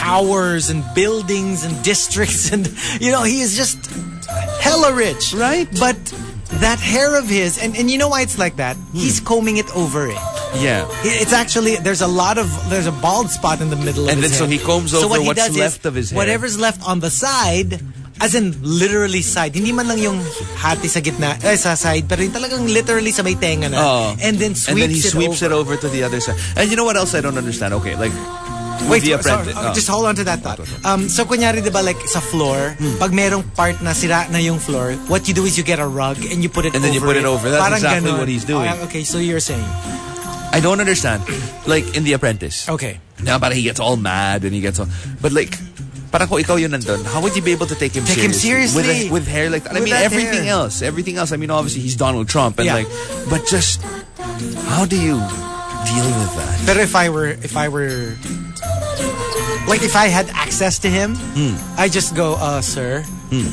towers and buildings and districts, and you know, he is just hella rich. Right. But that hair of his, and, and you know why it's like that? He's combing it over it. Yeah. It's actually, there's a lot of, there's a bald spot in the middle of And his then head. so he combs over what he what's does left is, of his hair. Whatever's left on the side, as in literally side, hindi man lang yung hati sa gitna, eh, sa side, pero yung talagang literally sa may tenga na. Oh. And then sweeps and then he it sweeps over. it over to the other side. And you know what else I don't understand? Okay, like Wait, the sorry, apprentice. uh, Oh. just hold on to that thought. Um, so, kunyari, diba, like, sa floor, Hmm. pag merong part na sira na yung floor, what you do is you get a rug and you put it And over then you put it over. That's Parang exactly ganon. what he's doing. Oh, okay, so you're saying. I don't understand. Like in The Apprentice. Okay. Now, but he gets all mad and he gets all... But like, parang kung ikaw yun nandun, how would you be able to take him Take him seriously? seriously. With, a, with hair like that? I With mean, that everything hair. else. Everything else. I mean, obviously, he's Donald Trump. And Yeah. like, but just, how do you deal with that? But if I were, if I were, like if I had access to him, Hmm. I just go, uh, sir,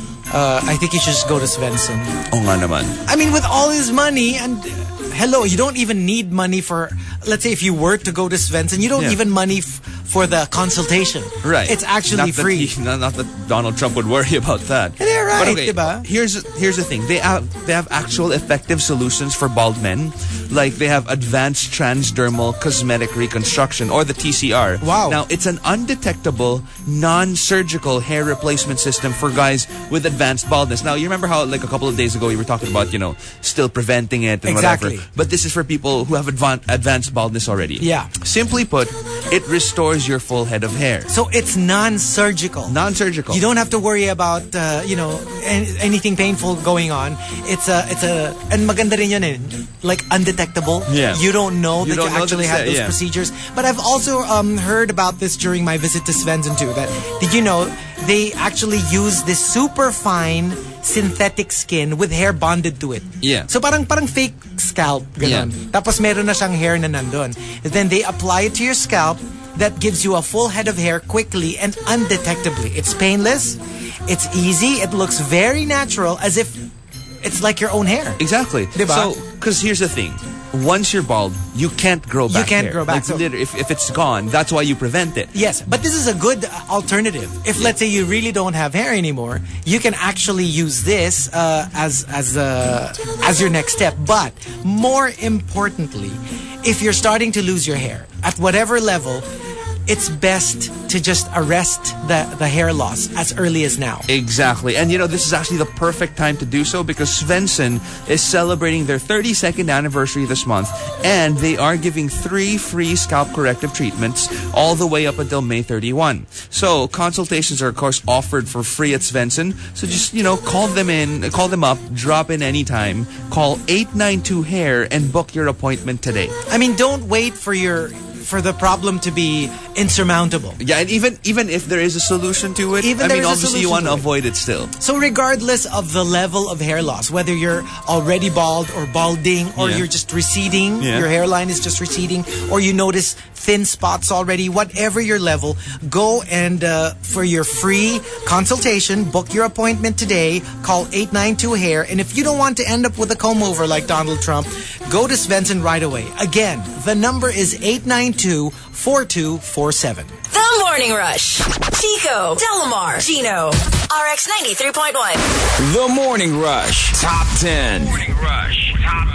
uh, I think you should just go to Svensson. Oh nga naman. I mean, with all his money and... Uh, hello, you don't even need money for, let's say if you were to go to Svensson, you don't Yeah. even money f- for the consultation. Right. It's actually not that free. he- not, not that Donald Trump would worry about that. They're right, But okay, diba? here's here's the thing. They have they have actual effective solutions for bald men. Like they have advanced transdermal cosmetic reconstruction, or the T C R. Wow. Now it's an undetectable, non-surgical hair replacement system for guys with advanced baldness. Now you remember how like a couple of days ago we were talking about, you know, still preventing it and Exactly. whatever. But this is for people who have advan- advanced baldness already. Yeah. Simply put, it restores your full head of hair. So it's non-surgical. Non-surgical. You don't have to worry about uh, you know an- anything painful going on. It's a it's a and maganda rin yun eh, like undetectable. Yeah. You don't know You that don't you know actually that it's have there, those yeah. procedures. But I've also um, heard about this during my visit to Svensson too. That did you know they actually use this super fine synthetic skin with hair bonded to it. Yeah. So parang parang fake scalp ganon. Yeah. Tapos meron na siyang hair na nandun. And then they apply it to your scalp. That gives you a full head of hair quickly and undetectably. It's painless. It's easy. It looks very natural, as if it's like your own hair. Exactly. Diba? So, because here's the thing. Once you're bald, you can't grow back You can't hair. grow back, Like, so- literally, if, if it's gone, that's why you prevent it. Yes, but this is a good uh, alternative. If let's say you really don't have hair anymore, you can actually use this uh, as as uh, as your next step. But more importantly, if you're starting to lose your hair at whatever level, it's best to just arrest the, the hair loss as early as now. Exactly. And you know, this is actually the perfect time to do so because Svensson is celebrating their thirty-second anniversary this month, and they are giving three free scalp corrective treatments all the way up until May thirty-first. So consultations are of course offered for free at Svensson. So just, you know, call them in, call them up, drop in anytime. Call eight nine two hair and book your appointment today. I mean, don't wait for your for the problem to be insurmountable. Yeah, and even even if there is a solution to it, Even I there mean, is a obviously you solution want to to it. avoid it still. So regardless of the level of hair loss, whether you're already bald or balding, or Yeah. you're just receding, Yeah. your hairline is just receding, or you notice thin spots already, whatever your level, go and uh, for your free consultation, book your appointment today, call eight nine two hair, and if you don't want to end up with a comb over like Donald Trump, go to Svensson right away. Again, the number is eight nine two, four two four seven. The Morning Rush. Chico, Delamar, Gino. R X ninety-three point one. The Morning Rush Top ten. Morning Rush Top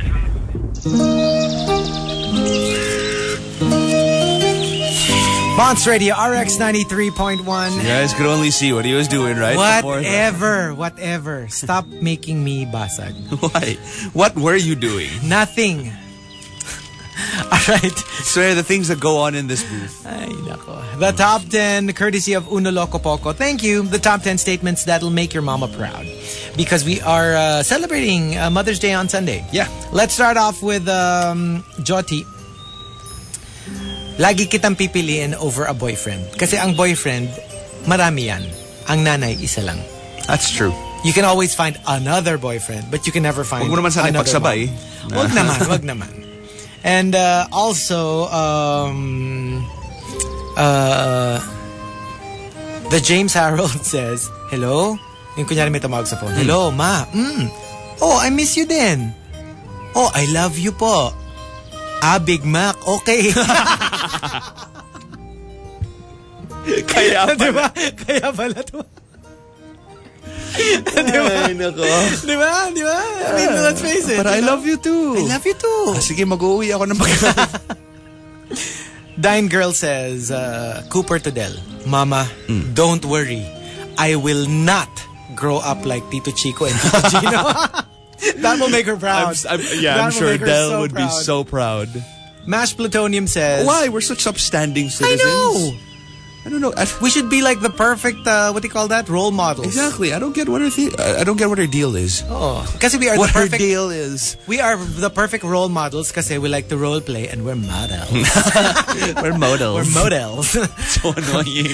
ten. Monster Radio, R X ninety-three point one. You guys could only see what he was doing, right? Before that. Whatever, whatever. Stop making me basag. Why? What were you doing? Nothing. Alright. So are the things that go on in this booth. Ay, nako. The top ten, courtesy of Uno Loco Poco. Thank you. The top ten statements that'll make your mama proud. Because we are uh, celebrating uh, Mother's Day on Sunday. Yeah. Let's start off with um, Joti. Lagi kitang pipiliin over a boyfriend. Kasi ang boyfriend, marami yan. Ang nanay, isa lang. That's true. You can always find another boyfriend, but you can never find Huwag mo naman sana another ipagsabay. one. Wag naman, wag naman. And uh, also, um, uh, the James Harold says, hello? Yung kunyari may tumawag sa phone. Hello, ma. Mm. Oh, I miss you din. Oh, I love you po. Ah, Big Mac. Okay. Kaya pala. Diba? Kaya pala to. Diba? Ay, nako. Diba? Diba? I mean, let's face it. But I love you too. I love you too. Ah, sige, mag-uwi ako ng pagkain. Dine Girl says, uh, Cooper to Del, Mama, Mm. don't worry. I will not grow up like Tito Chico and Tito Gino. That will make her proud. I'm, I'm, yeah, That I'm will sure make her Del so would be proud. so proud. Mashed Plutonium says, Why? We're such upstanding I citizens. know. I don't know. I, We should be like the perfect, uh, what do you call that? Role models. exactly. I don't get what her th- I don't get what her deal is. Oh, kasi we are What the her perfect deal is. We are the perfect role models kasi we like to role play and we're models. We're models. We're models. So annoying.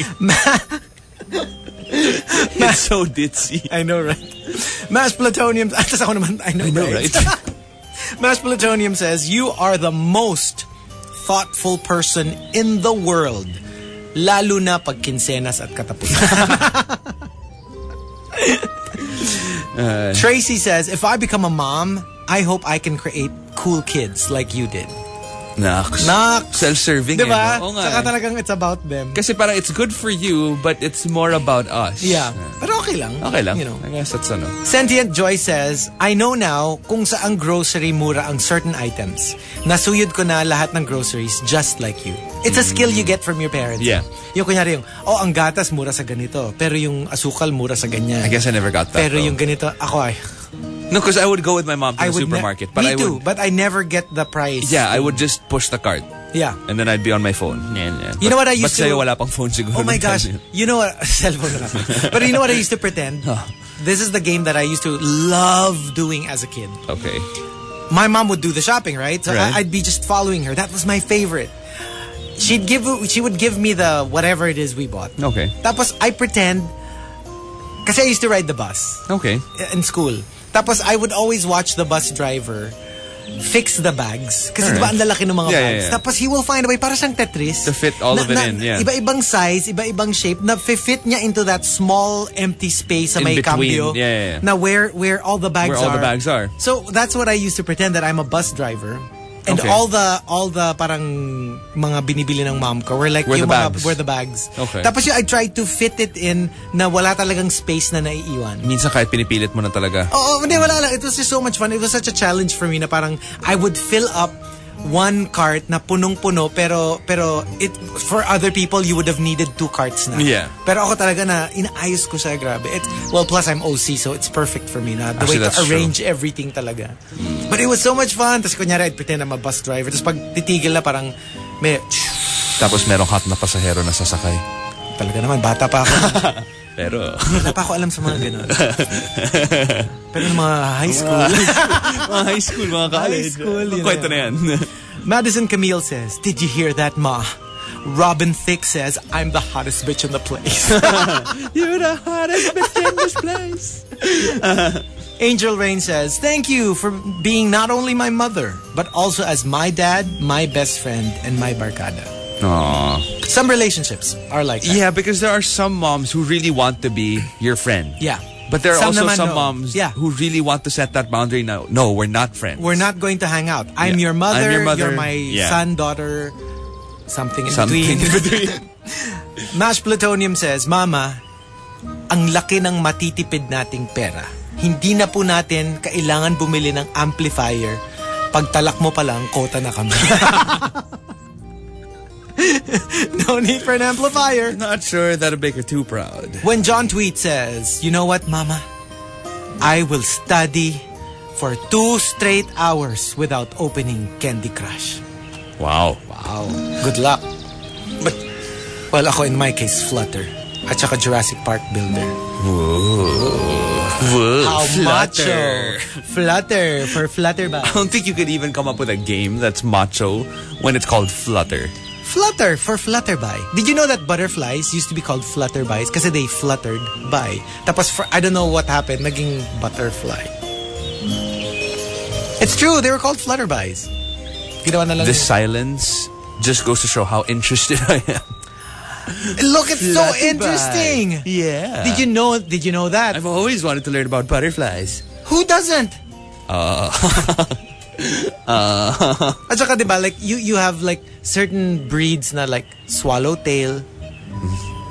It's so ditzy. I know, right? Mash Plutonium. Atas ako naman. I know, I know, right? right? Mash Plutonium says, you are the most thoughtful person in the world. Lalo na pag kinsenas at katapusan. Uh, Tracy says, if I become a mom, I hope I can create cool kids like you did. Naks. Naks. Self-serving. Diba? Eh, no? Oo nga Saka eh. talagang it's about them. Kasi parang it's good for you, but it's more about us. Yeah. Pero okay lang. Okay lang. You know. I guess that's ano. Sentient Joy says, I know now kung saang grocery mura ang certain items. Nasuyod ko na lahat ng groceries just like you. It's a skill you get from your parents. Yeah. Yung kunyari yung, oh, ang gatas mura sa ganito. Pero yung asukal mura sa ganyan. I guess I never got that. Pero though. yung ganito, ako ay... No, because I would go with my mom to I the would ne- supermarket. but Me I too, would, but I never get the price. yeah, I would just push the cart. Yeah. And then I'd be on my phone. Yeah, yeah. You know what I used but to... But sa'yo wala pang phone siguro. Oh my nung time gosh. na yun. You know what? Cellphone na lang. But you know what I used to pretend? This is the game that I used to love doing as a kid. Okay. My mom would do the shopping, right? So Right. I- I'd be just following her. That was my favorite. She'd give she would give me the whatever it is we bought. Okay. Tapos I pretend kasi I used to ride the bus Okay. in school. Tapos I would always watch the bus driver fix the bags. Kasi Alright. diba ang lalaki ng mga Yeah, bags. yeah, yeah. Tapos he will find a way, para siyang Tetris. To fit all na, of it na, in, yeah. Iba-ibang size, iba-ibang shape, na fit niya into that small empty space sa In may between. cambio. Yeah, yeah, yeah. Na where, where all the bags Where are. all the bags are. So that's what I used to pretend, that I'm a bus driver. And Okay. all the all the parang mga binibili ng mom ko were like Were yung the mga bags. were the bags. Okay. Tapos yung I tried to fit it in na wala talagang space na naiiwan. Minsan kahit pinipilit mo na talaga. Oo, hindi, wala lang. It was just so much fun. It was such a challenge for me na parang I would fill up one cart na punong-puno pero pero it for other people you would have needed two carts na. Yeah. Pero ako talaga na inaayos ko siya, grabe. It's well, plus I'm O C, so it's perfect for me na the Actually, way to that's true. arrange everything talaga. But it was so much fun. Tapos kunyari I'd pretend I'm a bus driver. Tapos pag titigil na parang may Tapos merong hot na pasahero na sasakay. talaga naman bata pa ako. Pero Wala pa ako alam sa mga ganun. Pero ng mga high school. mga high school, mga college. High school, yun Kwento na na yan. Madison Camille says, did you hear that, Ma? Robin Thicke says, I'm the hottest bitch in the place. You're the hottest bitch in this place. Angel Rain says, thank you for being not only my mother, but also as my dad, my best friend, and my barkada. Aww. Some relationships are like that. Yeah, because there are some moms who really want to be your friend. Yeah. But there are Some also naman some no. moms Yeah. who really want to set that boundary now. No, we're not friends. We're not going to hang out. I'm Yeah. your mother, I'm your mother. you're my Yeah. son, daughter, something in Something between. in between. Mash Plutonium says, Mama, ang laki ng matitipid nating pera. Hindi na po natin kailangan bumili ng amplifier. Pagtalak mo pa lang, kota na kami. No need for an amplifier. Not sure that'll make her too proud. When John Tweet says, you know what, Mama? I will study for two straight hours without opening Candy Crush. Wow. Wow. Good luck. But, well, ako in my case, Flutter. At saka Jurassic Park Builder. Whoa. How Flutter. macho. Flutter for Flutterby. I don't think you could even come up with a game that's macho when it's called Flutter. Flutter for Flutterby. Did you know that butterflies used to be called flutterbys kasi they fluttered by. Tapos for, I don't know what happened, naging butterfly. It's true, they were called flutterbys. Ginawa na lang This yun. silence just goes to show how interested I am. Look, it's so Flutterby. interesting. Yeah. Did you know Did you know that? I've always wanted to learn about butterflies. Who doesn't? Uh, At saka diba, like you you have like certain breeds na like swallowtail,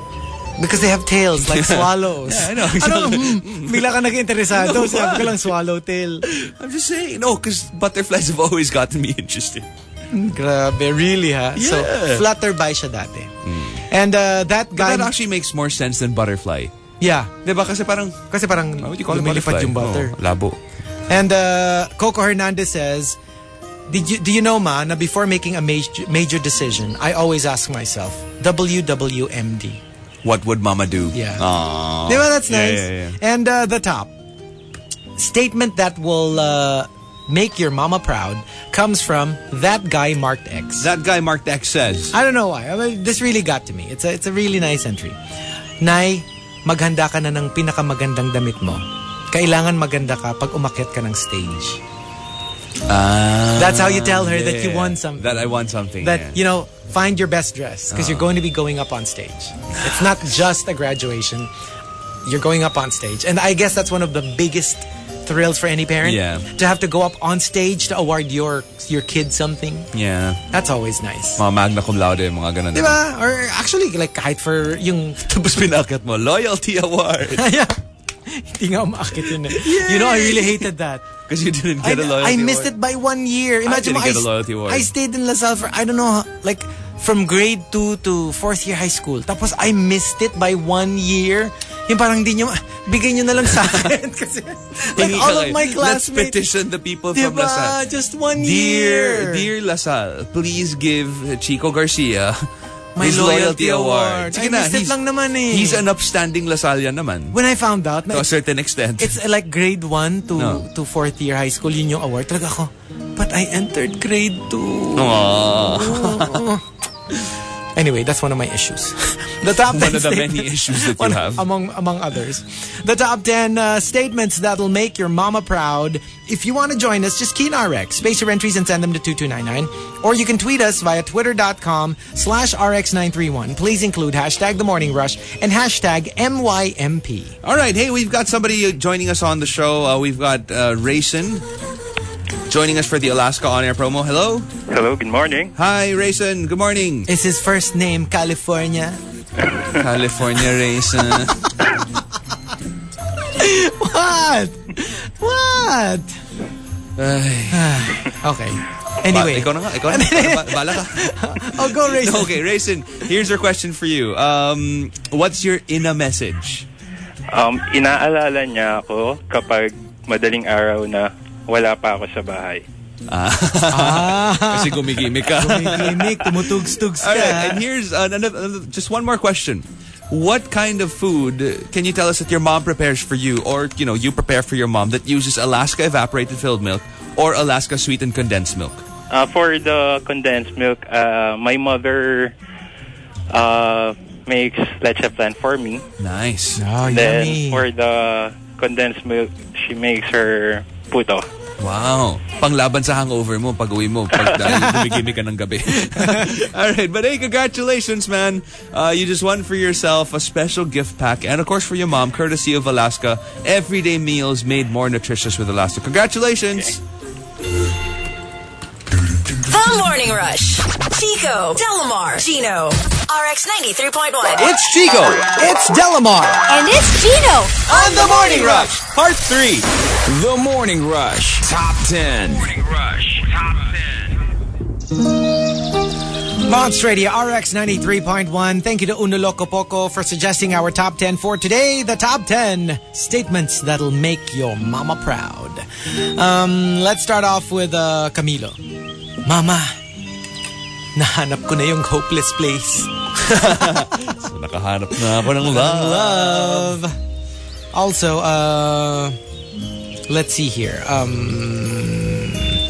Because they have tails like swallows. Yeah, I know. Ano, hmm, bigla ka nag-interesado. Sabi ko lang swallowtail. I'm just saying, no, because butterflies have always gotten me interested. Grabe, really ha? Yeah. So, flutterby siya dati. And uh, that guy... But that actually makes more sense than butterfly. Yeah. Diba? Kasi parang... Kasi parang How would you call it lumilipad butterfly? yung butter. Oh, labo. And uh, Coco Hernandez says, Did you, do you know, ma, na before making a major, major decision, I always ask myself, W W M D. What would mama do? Yeah. Aww. Diba, that's nice. Yeah, yeah, yeah. And uh, the top. Statement that will uh, make your mama proud comes from that guy marked X. That guy marked X says, I don't know why. I mean, this really got to me. It's a, it's a really nice entry. Nay, maghanda ka na ng pinakamagandang damit mo. Kailangan maganda ka pag umakyat ka ng stage. Ah, That's how you tell her yeah, that you want something. That I want something. That, yeah. you know, find your best dress because Uh. you're going to be going up on stage. It's not just a graduation. You're going up on stage. And I guess that's one of the biggest thrills for any parent. Yeah. To have to go up on stage to award your your kid something. Yeah. That's always nice. Mga magna cum laude, mga ganun. Diba? Or actually, like, kahit for yung... Tapos pinakyat mo, loyalty award. yeah. Hindi nga umakit yun. Yeah. You know, I really hated that. Because you didn't get I, a loyalty I missed award. it by one year. Imagine didn't mo, get a loyalty award. I stayed in LaSalle for, I don't know, like, from grade two to fourth year high school. Tapos I missed it by one year. Yung parang di nyo, bigay nyo na lang sa akin. Kasi, like, Hingi all ka of my kayo. classmates. Let's petition the people diba? from LaSalle. Just one Dear, year. dear LaSalle, please give Chico Garcia my his loyalty, loyalty award. award. Sige I na, missed it he's, lang naman eh. he's an upstanding LaSallian naman. When I found out, To a certain extent. it's uh, like grade one to No. to fourth year high school, yun yung award. Talaga ako, but I entered grade two. Aww. Anyway, that's one of my issues. The top ten One of the statements- many issues that you one- have. Among, among others. The top ten uh, statements that'll make your mama proud. If you want to join us, just key in R X, space your entries and send them to two two nine nine. Or you can tweet us via twitter.com slash RX931. Please include hashtag The Morning Rush and hashtag M Y M P. All right, hey, we've got somebody joining us on the show. Uh, we've got uh, Rayson joining us for the Alaska On Air promo. Hello. Hello, good morning. Hi, Rayson. Good morning. Is his first name California? California Rayson. What? What? Okay. Anyway. Ba- ikaw na nga. Ikaw na nga. Ba- Bala ka. Oh, go, Rayson. Okay, Rayson, here's our question for you. Um, what's your ina message? Um, inaalala niya ako kapag madaling araw na wala pa ako sa bahay. Ah. Kasi gumigimik ka. Gumigimik, tumutugs-tugs ka. All right, and here's another, another, just one more question. What kind of food can you tell us that your mom prepares for you, or you know you prepare for your mom, that uses Alaska evaporated filled milk or Alaska sweetened condensed milk? Uh, for the condensed milk, uh, my mother uh, makes leche flan for me. Nice. Oh, Then yummy. for the condensed milk, she makes her puto. Wow. Panglaban sa hangover mo pag uwi mo pag dahil gumigimik ka ng gabi. All right, but hey, congratulations, man. Uh, you just won for yourself a special gift pack, and of course for your mom, courtesy of Alaska. Everyday meals made more nutritious with Alaska. Congratulations. The Morning Rush. Chico, Delamar, Gino, R X ninety-three point one. It's Chico. It's Delamar. And it's Gino. On the Morning Rush. Part three. The Morning Rush. Top ten. Morning Rush, top ten. Monster Radio R X ninety-three point one. Thank you to Uno Loco Poco for suggesting our top ten for today. The top ten statements that'll make your mama proud. Um, let's start off with uh, Camilo. Mama, nahanap ko na yung hopeless place. So nakahanap na ako ng love. Love. Also, uh, let's see here. Um,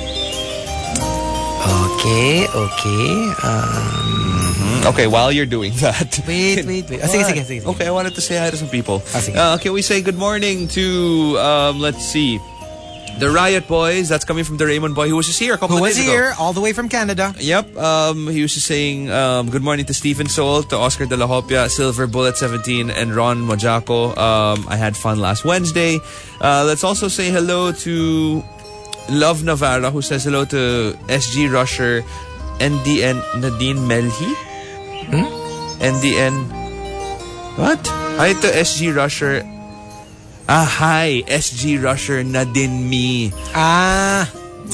okay, okay. Um, Okay, while you're doing that. wait, wait, wait. Oh, sige, sige, sige, sige. Okay, I wanted to say hi to some people. Ah, sige. Uh, can we say good morning to, um, let's see, the Riot Boys. That's coming from the Raymond Boy, who was just here a couple Who of was days ago. here all the way from Canada. Yep. Um, he was just saying um, good morning to Stephen Soul, to Oscar De La Hopia, Silver Bullet seventeen, and Ron Mojako. Um, I had fun last Wednesday. Uh, let's also say hello to Love Navarra, who says hello to S G Rusher, N D N Nadine Melhi, Hmm? N D N What? Hi to S G Rusher. Ah, hi. S G Rusher na din me. Ah.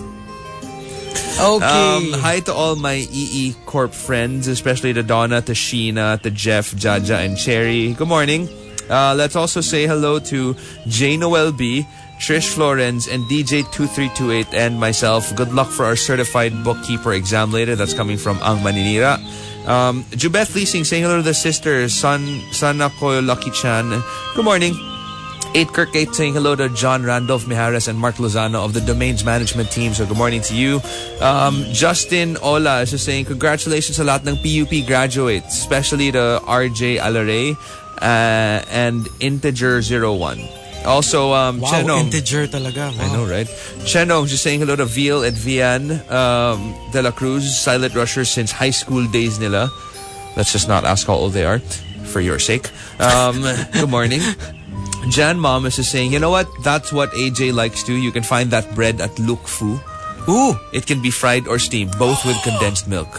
Okay. Um, hi to all my E E Corp friends, especially to Donna, to Sheena, to Jeff, Jaja, and Cherry. Good morning. Uh, let's also say hello to J Noel B, Trish Florence, and D J two three two eight, and myself. Good luck for our certified bookkeeper exam later. That's coming from Ang Maninira. Um, Jubeth Leasing saying hello to the sisters, Son, Sanako Lucky Chan. Good morning. eight Kirk eight saying hello to John Randolph Mijares and Mark Lozano of the Domains Management Team. So good morning to you. Um, Justin Ola is just saying congratulations sa lahat ng P U P graduates, especially to R J Alaray uh, and Integer zero one. Also, um, wow, Chenong. integer talaga. Wow. I know, right? Chenong just saying hello to Viel at Vian um, De La Cruz, silent rushers since high school days nila. Let's just not ask how old they are, for your sake. Um, good morning. Jan Mom is just saying, you know what? That's what A J likes too. You can find that bread at Luke Fu. Ooh. It can be fried or steamed, both with condensed milk.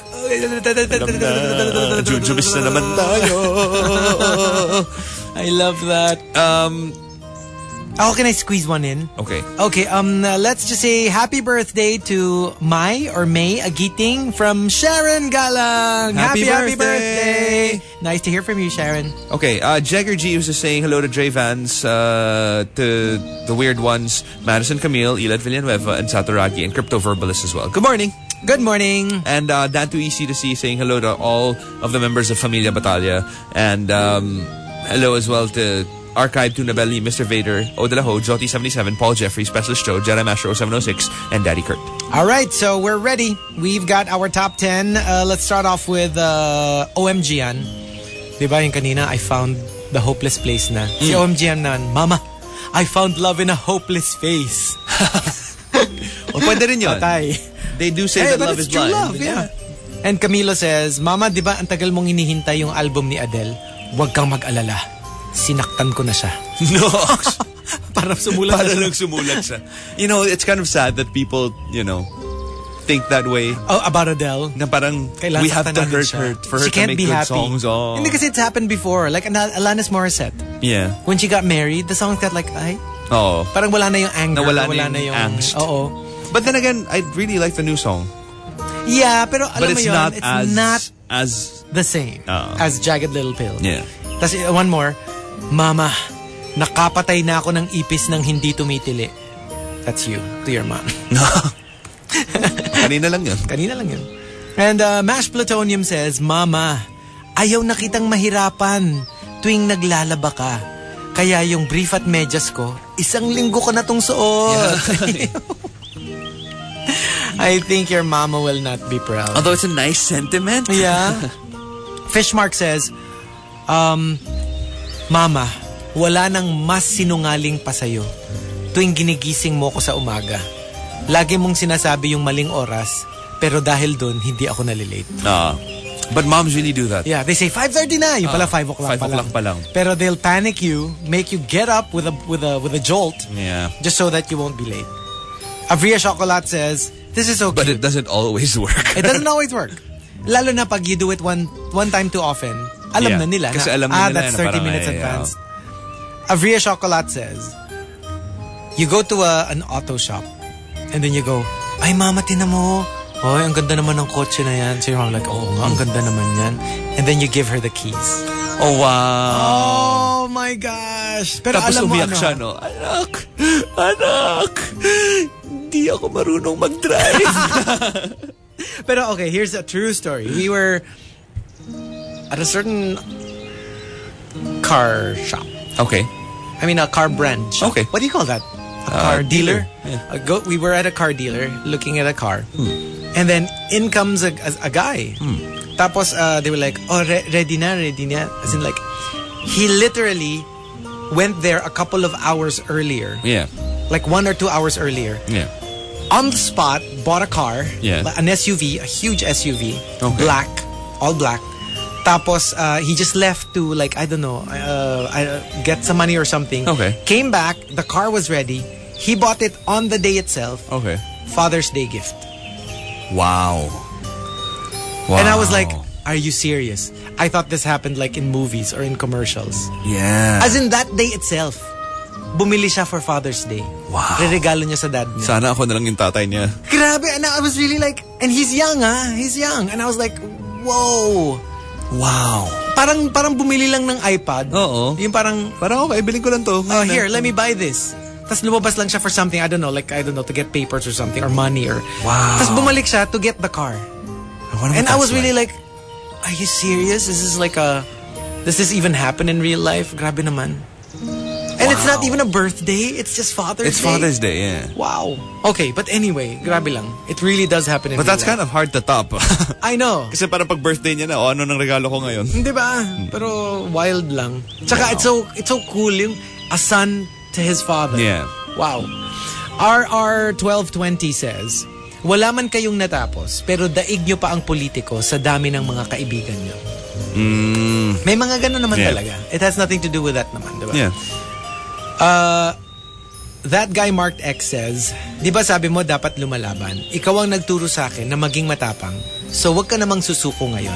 I love that. Um, oh, can I squeeze one in? Okay. Okay, um, uh, let's just say happy birthday to Mai or May Agiting from Sharon Galang. Happy happy, birthday. happy birthday. Nice to hear from you, Sharon. Okay, uh, Jagger G was just saying hello to Dre Vance, uh, to the weird ones, Madison Camille, Elad Villanueva, and Saturagi, and Crypto Verbalist as well. Good morning. Good morning. And uh, Dantu E C to C saying hello to all of the members of Familia Batalha. And um, hello as well to Archive Tunabelli, Mister Vader, O De La Ho, Joti seventy-seven, Paul Jeffrey, Specialist Joe, Jedi Master oh seven oh six, and Daddy Kurt. All right, so we're ready. We've got our top ten. Uh, let's start off with uh, O M G yan. Diba yung kanina, I found the hopeless place na. Mm. Si O M G yan na, Mama, I found love in a hopeless face. O pwede rin yun. Patay. They do say hey, that love is blind. Love, yeah. And Camilo says, Mama, di ba ang tagal mong hinihintay yung album ni Adele? Huwag kang mag-alala. Sinaktan ko na siya. No. Parang sumulat Parang lang sumulat siya. You know, it's kind of sad that people, you know, think that way. Oh, about Adele? Na parang, kailangan we have to hurt siya. her for her she to can't make be good happy. songs. Oh. Hindi kasi it's happened before. Like Alanis Morissette. Yeah. When she got married, the song got like, ay, oh. parang wala na yung anger. Nawala wala na yung, na yung angst. Oo. But then again, I really like the new song. Yeah, pero alam but mo it's yun, not it's as, not as the same uh, as Jagged Little Pill. Yeah. Tapos one more, Mama, nakapatay na ako ng ipis ng hindi tumitili. That's you, to your mom. Kanina lang yun. Kanina lang yun. And uh, Mash Plutonium says, Mama, ayaw na kitang mahirapan tuwing naglalaba ka. Kaya yung brief at medyas ko, isang linggo ko na tong suot. Yeah. I think your mama will not be proud. Although it's a nice sentiment. Yeah. Fishmark says, um, Mama, wala nang mas sinungaling pa sa'yo tuwing ginigising mo ko sa umaga. Lagi mong sinasabi yung maling oras, pero dahil dun, hindi ako nalilate. Ah. But moms really do that. Yeah, they say five thirty na, yung pala five o'clock five o'clock pa lang. Pero they'll panic you, make you get up with a with a with a jolt. Yeah. Just so that you won't be late. Avria Chocolat says, this is okay. But it doesn't always work. It doesn't always work. Lalo na pag you do it one one time too often, alam yeah. na nila Kasi na, alam na ah, nila that's na thirty parang, minutes ay, advanced. Yeah. Avria Chocolat says, you go to a, an auto shop and then you go, ay mama, tinan mo. Oy, ang ganda naman ng kotse na yan. So you're like, oh nga, ang ganda naman yan. And then you give her the keys. Oh, wow. Oh, my gosh. Pero tapos alam mo umiyak ano, siya, no? Anak, anak, hindi ako marunong mag-drive. Pero okay, here's a true story. We were at a certain car shop. Okay. I mean, a car brand shop. Okay. What do you call that? A Uh, car dealer. dealer. Yeah. A go, we were at a car dealer looking at a car. Hmm. And then in comes a, a, a guy. Hmm. Tapos uh, they were like, oh, re- ready na, ready na. As in like, he literally went there a couple of hours earlier. Yeah. Like one or two hours earlier. Yeah. On the spot, bought a car. Yeah. An S U V, a huge S U V. Okay. Black. All black. Tapos, uh, he just left to, like, I don't know, uh, uh, get some money or something. Okay. Came back, the car was ready. He bought it on the day itself. Okay. Father's Day gift. Wow. Wow. And I was like, are you serious? I thought this happened like in movies or in commercials. Yeah. As in that day itself, bumili siya for Father's Day. Wow. Re-regalo niya sa dad niya. Sana ako na lang yung tatay niya. Grabe. And I was really like, and he's young ah. He's young. And I was like, whoa. Wow. Parang parang bumili lang ng iPad. Oo. Yung parang, parang okay, bilhin ko lang to. Oh, here, let me buy this. Tapos lumabas lang siya for something, I don't know, like, I don't know, to get papers or something, or money, or... Wow. Tapos bumalik siya to get the car. I and I was really like, are you serious? This is like a... Does this even happen in real life? Grabe naman. And wow. It's not even a birthday, it's just Father's it's Day. It's Father's Day, yeah. Wow. Okay, but anyway, grabe lang. It really does happen in but real that's life. kind of hard to top. I know. Kasi parang pag birthday niya na, o ano nang regalo ko ngayon? Hindi ba? Pero wild lang. Tsaka wow. it's so it's so cool yung a son to his father. Yeah. Wow. R R twelve twenty says, wala man kayong natapos, pero daig nyo pa ang politiko sa dami ng mga kaibigan nyo. Mm. May mga ganun naman yeah. talaga. It has nothing to do with that naman, diba? Yeah. Uh, that guy marked X says, di ba sabi mo dapat lumalaban? Ikaw ang nagturo sa akin na maging matapang. So wag ka namang susuko ngayon.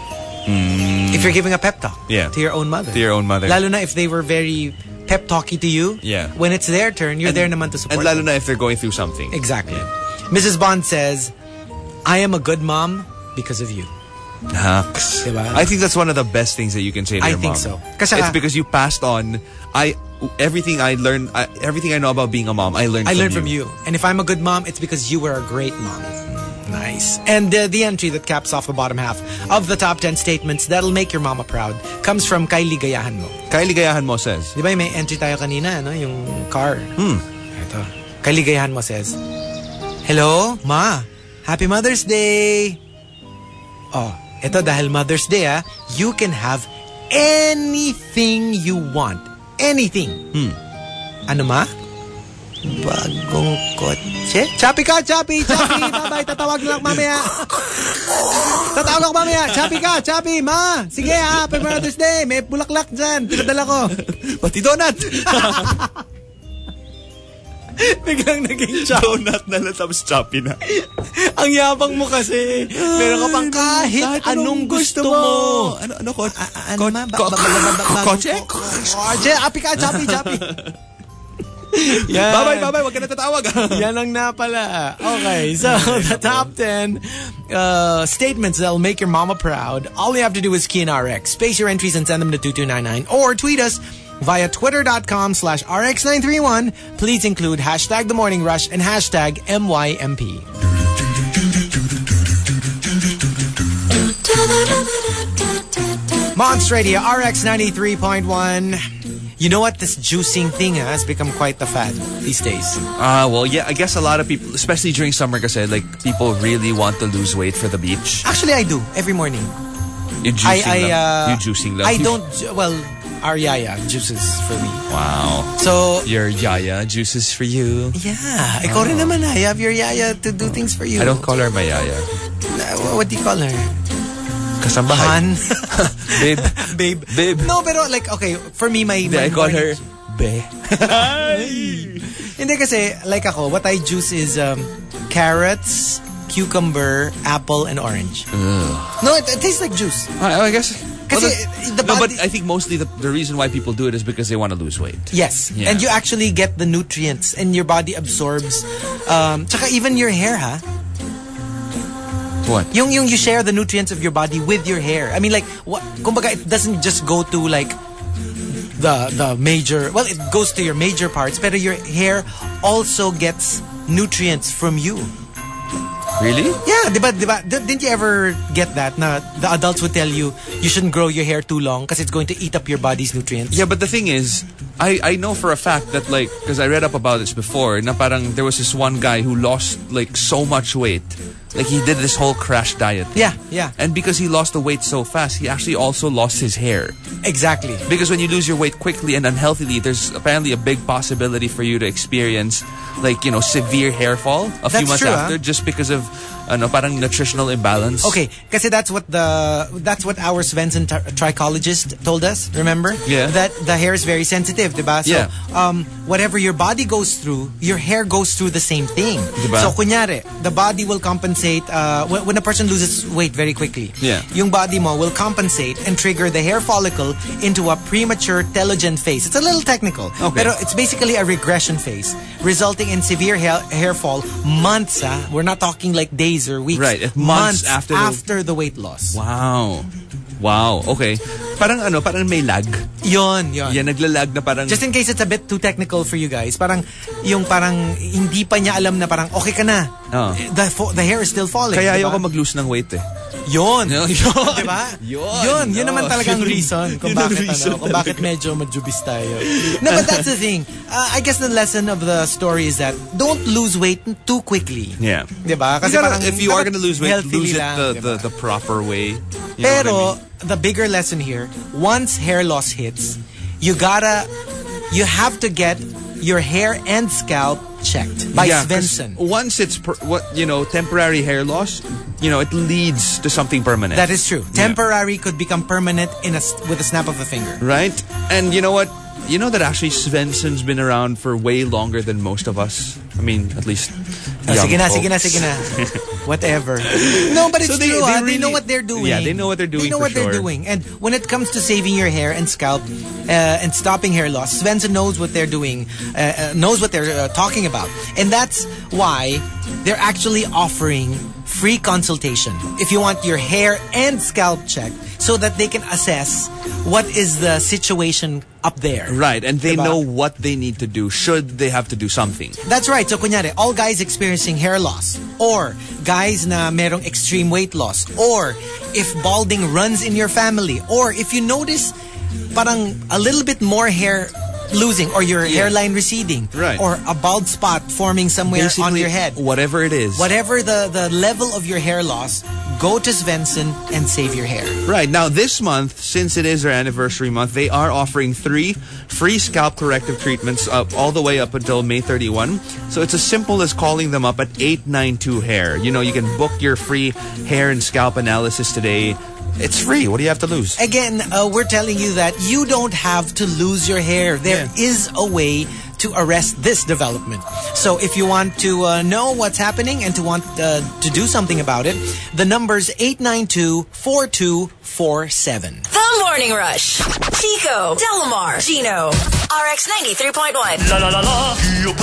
Mm. If you're giving a pep talk yeah. to your own mother. To your own mother. Lalo na if they were very pep talky to you. Yeah. When it's their turn, you're and, there naman to support And lalo them. na if they're going through something. Exactly. Missus Bond says, I am a good mom because of you. Naks. Diba? I think that's one of the best things that you can say to I your mom. think so. Kasi it's because you passed on I everything I learned I, everything I know about being a mom I learned I from learned you. from you. And if I'm a good mom, it's because you were a great mom. Nice. And uh, the entry that caps off the bottom half of the top ten statements that'll make your mama proud comes from Kylie Gayahan Mo. Kylie Gayahan Mo says, di ba may entry tayo kanina, no? Yung car. Hmm. Ito. Kylie Gayahan Mo says, hello, Ma. Happy Mother's Day. Oh, ito dahil Mother's Day, ah, you can have anything you want. Anything. Hmm. Ano, Ma? Bagong kotse? Chappy ka, Chappy! Chappy! Bye-bye! Tatawag lang mamaya! Tatawag ako mamaya! Chappy ka, Chappy! Ma! Sige ha! Happy Mother's Day! May bulaklak dyan! Pinadala ko! Pati donut! Biglang naging Chappy. Donut na lang tapos Chappy na. Ang yabang mo kasi. Meron ka pang kahit, kahit anong gusto mo. mo. Ano? Ano? Ko ano ma? Kotse? Kotse? Chappy ka, Chappy! Chappy! Yan. Bye-bye, bye-bye. Huwag ka na tatawag. Yan ang napala. Okay, so the top ten uh, statements that'll make your mama proud. All you have to do is key in R X. Space your entries and send them to two two nine nine. Or tweet us via twitter.com slash RX931. Please include hashtag The Morning Rush and hashtag M Y M P. Monster Radio, R X ninety-three point one. You know what? This juicing thing has become quite the fad these days. Ah, uh, well, yeah, I guess a lot of people, especially during summer, kasi like people really want to lose weight for the beach. Actually, I do every morning. You juicing I, I, lang? uh, You juicing lang? I don't. Well, our yaya juices for me. Wow. So your yaya juices for you. Yeah, ikaw rin naman. I have your yaya to do things for you. I don't call her my yaya. Uh, what do you call her? Kasambahay. Han. Babe. Babe. Babe. No, pero like, okay, for me, my... my I call morning, her Be. Hindi kasi, like ako, what I juice is um, carrots, cucumber, apple, and orange. Ugh. No, it, it tastes like juice. I, I guess... Kasi well, the no, body, but I think mostly the, the reason why people do it is because they want to lose weight. Yes. Yeah. And you actually get the nutrients and your body absorbs. Um, tsaka even your hair, ha? What? Yung, yung you share the nutrients of your body with your hair. I mean, like, what, kumbaga, it doesn't just go to, like, the the major... Well, it goes to your major parts, but your hair also gets nutrients from you. Really? Yeah, diba, diba, didn't you ever get that? Na the adults would tell you, you shouldn't grow your hair too long because it's going to eat up your body's nutrients. Yeah, but the thing is, I, I know for a fact that, like, because I read up about this before, na parang there was this one guy who lost, like, so much weight. Like, he did this whole crash diet. Yeah, yeah. And because he lost the weight so fast, he actually also lost his hair. Exactly. Because when you lose your weight quickly and unhealthily, there's apparently a big possibility for you to experience, like, you know, severe hair fall a That's few months true, after, huh? just because of ano, parang nutritional imbalance. Okay, kasi that's what the that's what our Svensson tri- trichologist told us, remember? Yeah. That the hair is very sensitive, diba? So, Yeah. um, whatever your body goes through, your hair goes through the same thing. Diba? So, kunyari, the body will compensate, uh, when, when a person loses weight very quickly, Yeah. yung body mo will compensate and trigger the hair follicle into a premature telogen phase. It's a little technical, Okay. pero it's basically a regression phase, resulting in severe hair, hair fall months, ah. We're not talking like days or weeks. Right, at months months after the- after the weight loss. Wow. Wow. Okay. Parang ano, parang may lag. Yon, yon. Yan, naglalag na parang... Just in case it's a bit too technical for you guys, parang yung parang hindi pa niya alam na parang okay ka na. Oh. The, fo- the hair is still falling. Kaya diba? ayoko mag-lose ng weight eh. Yun. Yun. Diba? Yun. Yun. Yun No. naman talagang Yun. reason kung Yun ang bakit, reason ano, kung bakit medyo majubis tayo. No, but that's the thing. Uh, I guess the lesson of the story is that don't lose weight too quickly. Yeah. Diba? Kasi You gotta- parang if you are gonna lose weight, healthily lose it lang, the, diba? the, the proper way. You know Pero, what I mean? the bigger lesson here, once hair loss hits, you gotta, you have to get your hair and scalp checked by Yeah, 'cause Svensson. once it's per, what you know, temporary hair loss, you know, it leads to something permanent. That is true. Yeah. Temporary could become permanent in a, s- with a snap of a finger. Right? And you know what? You know that actually Svensson's been around for way longer than most of us. I mean, at least Oh, young sige na, folks. sige na, sige na. Whatever. No, but it's So they- true. they ah. They, really- know what they're doing. Yeah, they know what they're doing They know for what they're sure. doing. And when it comes to saving your hair and scalp uh, and stopping hair loss, Svensson knows what they're doing, uh, uh, knows what they're uh, talking about. And that's why they're actually offering free consultation if you want your hair and scalp checked so that they can assess what is the situation up there. Right, and they Diba? know what they need to do should they have to do something. That's right. So, kunyari, all guys experiencing hair loss, or guys na merong extreme weight loss, or if balding runs in your family, or if you notice parang a little bit more hair losing, or your Yeah. hairline receding, Right. or a bald spot forming somewhere on Basically, your head. whatever it is. Whatever the, the level of your hair loss, go to Svensson and save your hair. Right, now this month, since it is their anniversary month, they are offering three free scalp corrective treatments up all the way up until May thirty-first. So it's as simple as calling them up at eight nine two hair. You know, you can book your free hair and scalp analysis today. It's free. What do you have to lose? Again, uh, we're telling you that you don't have to lose your hair. There Yeah. is a way to arrest this development. So if you want to uh, know what's happening and to want uh, to do something about it, the number's eight nine two, four two four seven. The Morning Rush. Chico, Delamar, Gino, R X ninety-three point one. La la la la.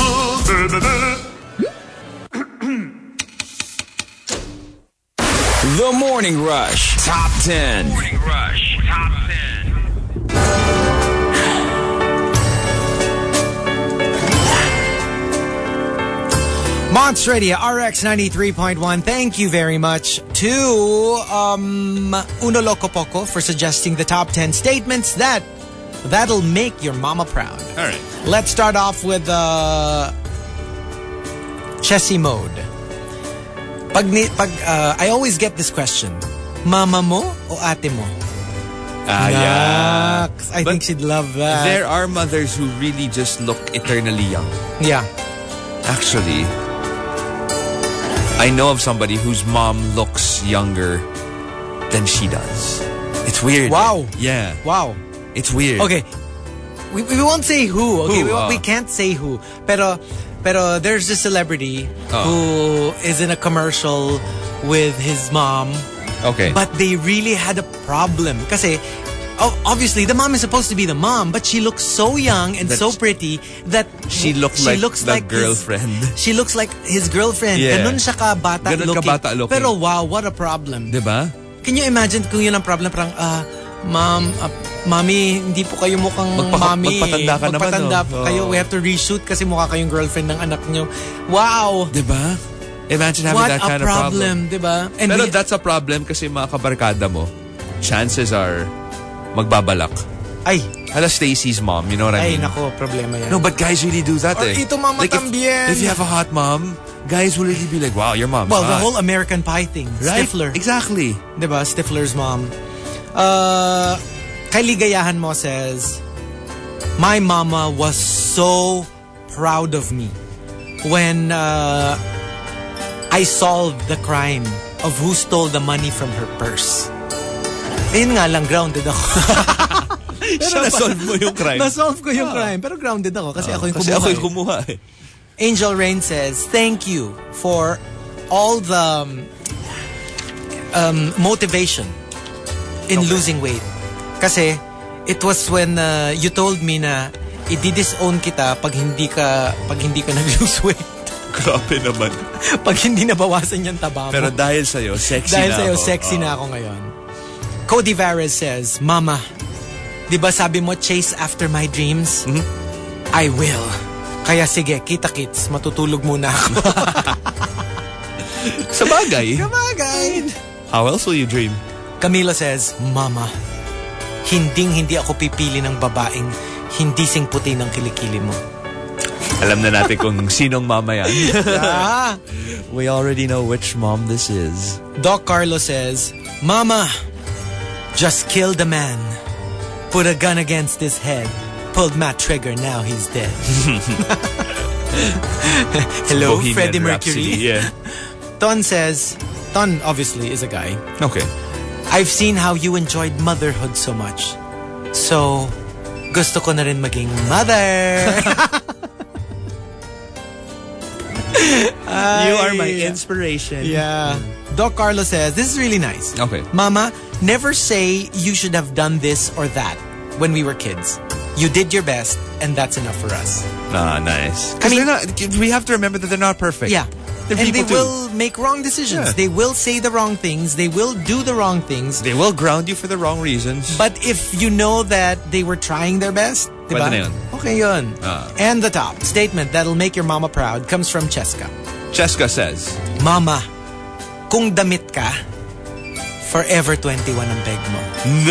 The Morning Rush Top ten. Morning Rush Top ten. Monster Radio, R X ninety-three point one. Thank you very much to um, Uno Loco Poco for suggesting the top ten statements that that'll make your mama proud. All right. Let's start off with uh, Chessy mode. Pag, ni, pag uh, I always get this question, mama mo o ate mo? Ah, yeah. Naks, I But think she'd love that. There are mothers who really just look eternally young. Yeah. Actually, I know of somebody whose mom looks younger than she does. It's weird. Wow. Yeah. Wow. It's weird. Okay. We, we won't say who. Okay, Who? we, won't- Oh. we can't say who. Pero pero there's this celebrity Oh. who is in a commercial with his mom, Okay. but they really had a problem kasi oh, obviously the mom is supposed to be the mom, but she looks so young and That so she- pretty that she looked like the girlfriend. His, she looks like his girlfriend. Yeah. Ganun siya ka bata Ganun looking. kabata looking. Pero wow, what a problem. Diba? Can you imagine kung yun ang problem? Parang, ah, ma'am, ah, mami, hindi po kayo mukhang Magpa- mami. magpatanda ka naman, Magpatanda no? po kayo. Oo. We have to reshoot kasi mukha kayong girlfriend ng anak nyo. Wow! Diba? Imagine having What that a kind of problem. problem, diba? And Pero we- that's a problem kasi mga kabarkada mo, chances are magbabalak. ay, Hala Stacy's mom, you know what I ay, mean? nako, problema yan. No, but guys really do that Or eh. ito, mama Like if, tambien. if you have a hot mom, guys will really be like, wow, your mom's well, the hot. whole American Pie thing. Right? Stifler. Exactly. Diba? Stifler's mom. Uh, Kylie Gayahan mo says, my mama was so proud of me when uh, I solved the crime of who stole the money from her purse. Ayun nga lang, grounded ako. Pero na-solve mo yung crime. Na-solve ko yung crime. Pero grounded ako kasi ako yung Kasi kumuha. ako yung kumuha eh. Angel Rain says, thank you for all the um, um, motivation in Okay. losing weight. Kasi it was when uh, you told me na i-disown kita pag hindi ka pag hindi ka nag-lose weight. Grabe naman. Pag hindi nabawasan yung taba mo. Pero dahil sa'yo, sexy Dahil na sa'yo, ako. sexy Oh. na ako ngayon. Cody Varez says, Mama, di ba sabi mo chase after my dreams? Mm-hmm. I will. Kaya sige, kita-kits, matutulog muna ako. Sa bagay. Kamagay! How else will you dream? Camilo says, Mama, hinding-hindi ako pipili ng babaeng hindi sing puti ng kilikili mo. Alam na natin kung sinong mama yan. Ah! We already know which mom this is. Doc Carlo says, Mama, just killed a man. Put a gun against his head. Pulled my trigger, now he's dead. Hello, Bohemian Freddie Rhapsody, Mercury. Yeah. Ton says, Ton obviously is a guy. Okay. I've seen how you enjoyed motherhood so much. So, gusto ko na rin maging mother. You are my inspiration. Yeah. Doc Carlo says, this is really nice. Okay. Mama, never say you should have done this or that when we were kids. You did your best, and that's enough for us. Ah, nice. I mean- they're not, we have to remember that they're not perfect. Yeah. They're and people they too. will make wrong decisions. Yeah. They will say the wrong things. They will do the wrong things. They will ground you for the wrong reasons. But if you know that they were trying their best, diba? Pwede na yun. Okay yun. Ah. And the top statement that'll make your mama proud comes from Cheska. Cheska says, Mama, kung damit ka, forever twenty-one ang peg mo.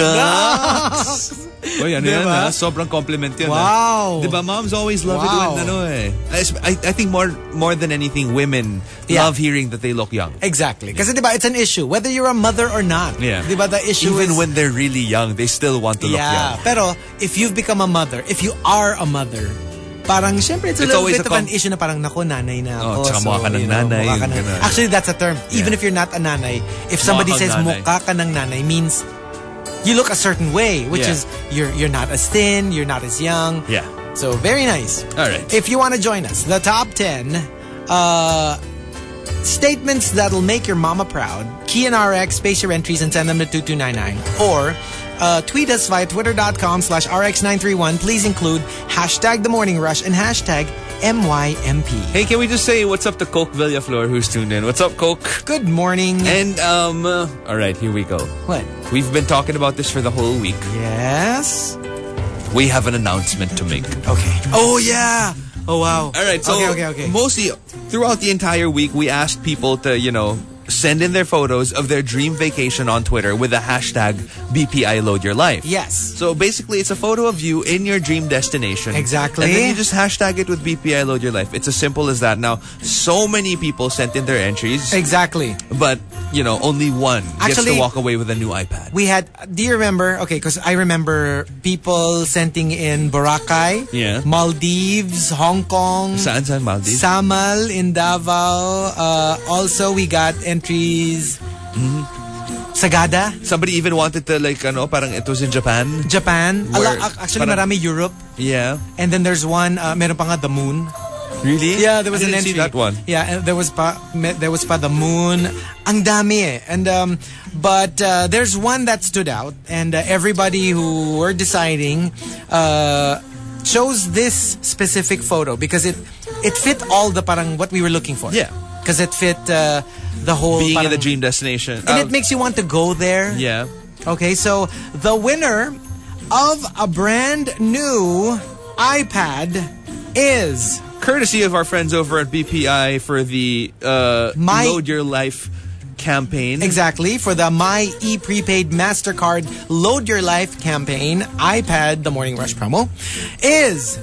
Nuts! Uy, ano Diba? yan ha? Sobrang compliment yun. Wow. Ha? Diba, moms always love Wow. it when, ano eh. I, I think more more than anything, women Yeah. love hearing that they look young. Exactly. Kasi diba, it's an issue. Whether you're a mother or not. Yeah. Diba, the issue Even is... when they're really young, they still want to look yeah. young. Pero, if you've become a mother, if you are a mother, parang, syempre, it's a It's little always bit a of an com- issue na parang, naku, nanay na ako. Oh, tsaka mukha ka ng you know, nanay, mukha ka yung ng- ganun. Actually, that's a term. Even Yeah. if you're not a nanay, if somebody Mukha says kang nanay. mukha ka ng nanay, means you look a certain way, which Yeah. is you're you're not as thin, you're not as young. Yeah. So, very nice. All right. If you want to join us, the top ten uh, statements that'll make your mama proud, key in R X, space your entries, and send them to two two nine nine. Or uh, tweet us via twitter.com slash RX931. Please include hashtag The Morning Rush and hashtag M Y M P. Hey, can we just say what's up to Coke Villaflor who's tuned in? What's up, Coke? Good morning. And, um, uh, all right, here we go. What? We've been talking about this for the whole week. Yes? We have an announcement to make. Okay. Oh, yeah. Oh, wow. All right, so okay, okay, okay. mostly throughout the entire week, we asked people to, you know, send in their photos of their dream vacation on Twitter with the hashtag B P I Load Your Life. Yes. So basically, it's a photo of you in your dream destination. Exactly. And then you just hashtag it with B P I Load Your Life. It's as simple as that. Now, so many people sent in their entries, Exactly. but, you know, only one gets Actually- to walk away with a new iPad. We had, do you remember? Okay, because I remember people sending in Boracay, Yeah. Maldives, Hong Kong, Saan saan, Maldives? Samal in Davao. Uh, also, we got entries. Sagada, Somebody even wanted to, like, ano, parang it was in Japan. Japan. Where- Ala, ac- actually, parang- marami Europe. Yeah. And then there's one, uh, meron pa nga the moon. Really? Yeah, there was I an didn't entry. see that one. Yeah, and there was pa me- there was pa the moon. Ang dami eh. And um but uh, there's one that stood out, and uh, everybody who were deciding uh chose this specific photo because it it fit all the parang what we were looking for. Yeah. Because it fit uh, the whole Being in parang- the dream destination. and Uh, it makes you want to go there. Yeah. Okay, so the winner of a brand new iPad is Courtesy of our friends over at B P I for the uh, My- Load Your Life campaign. exactly for the My E Prepaid MasterCard Load Your Life campaign iPad, the Morning Rush promo, is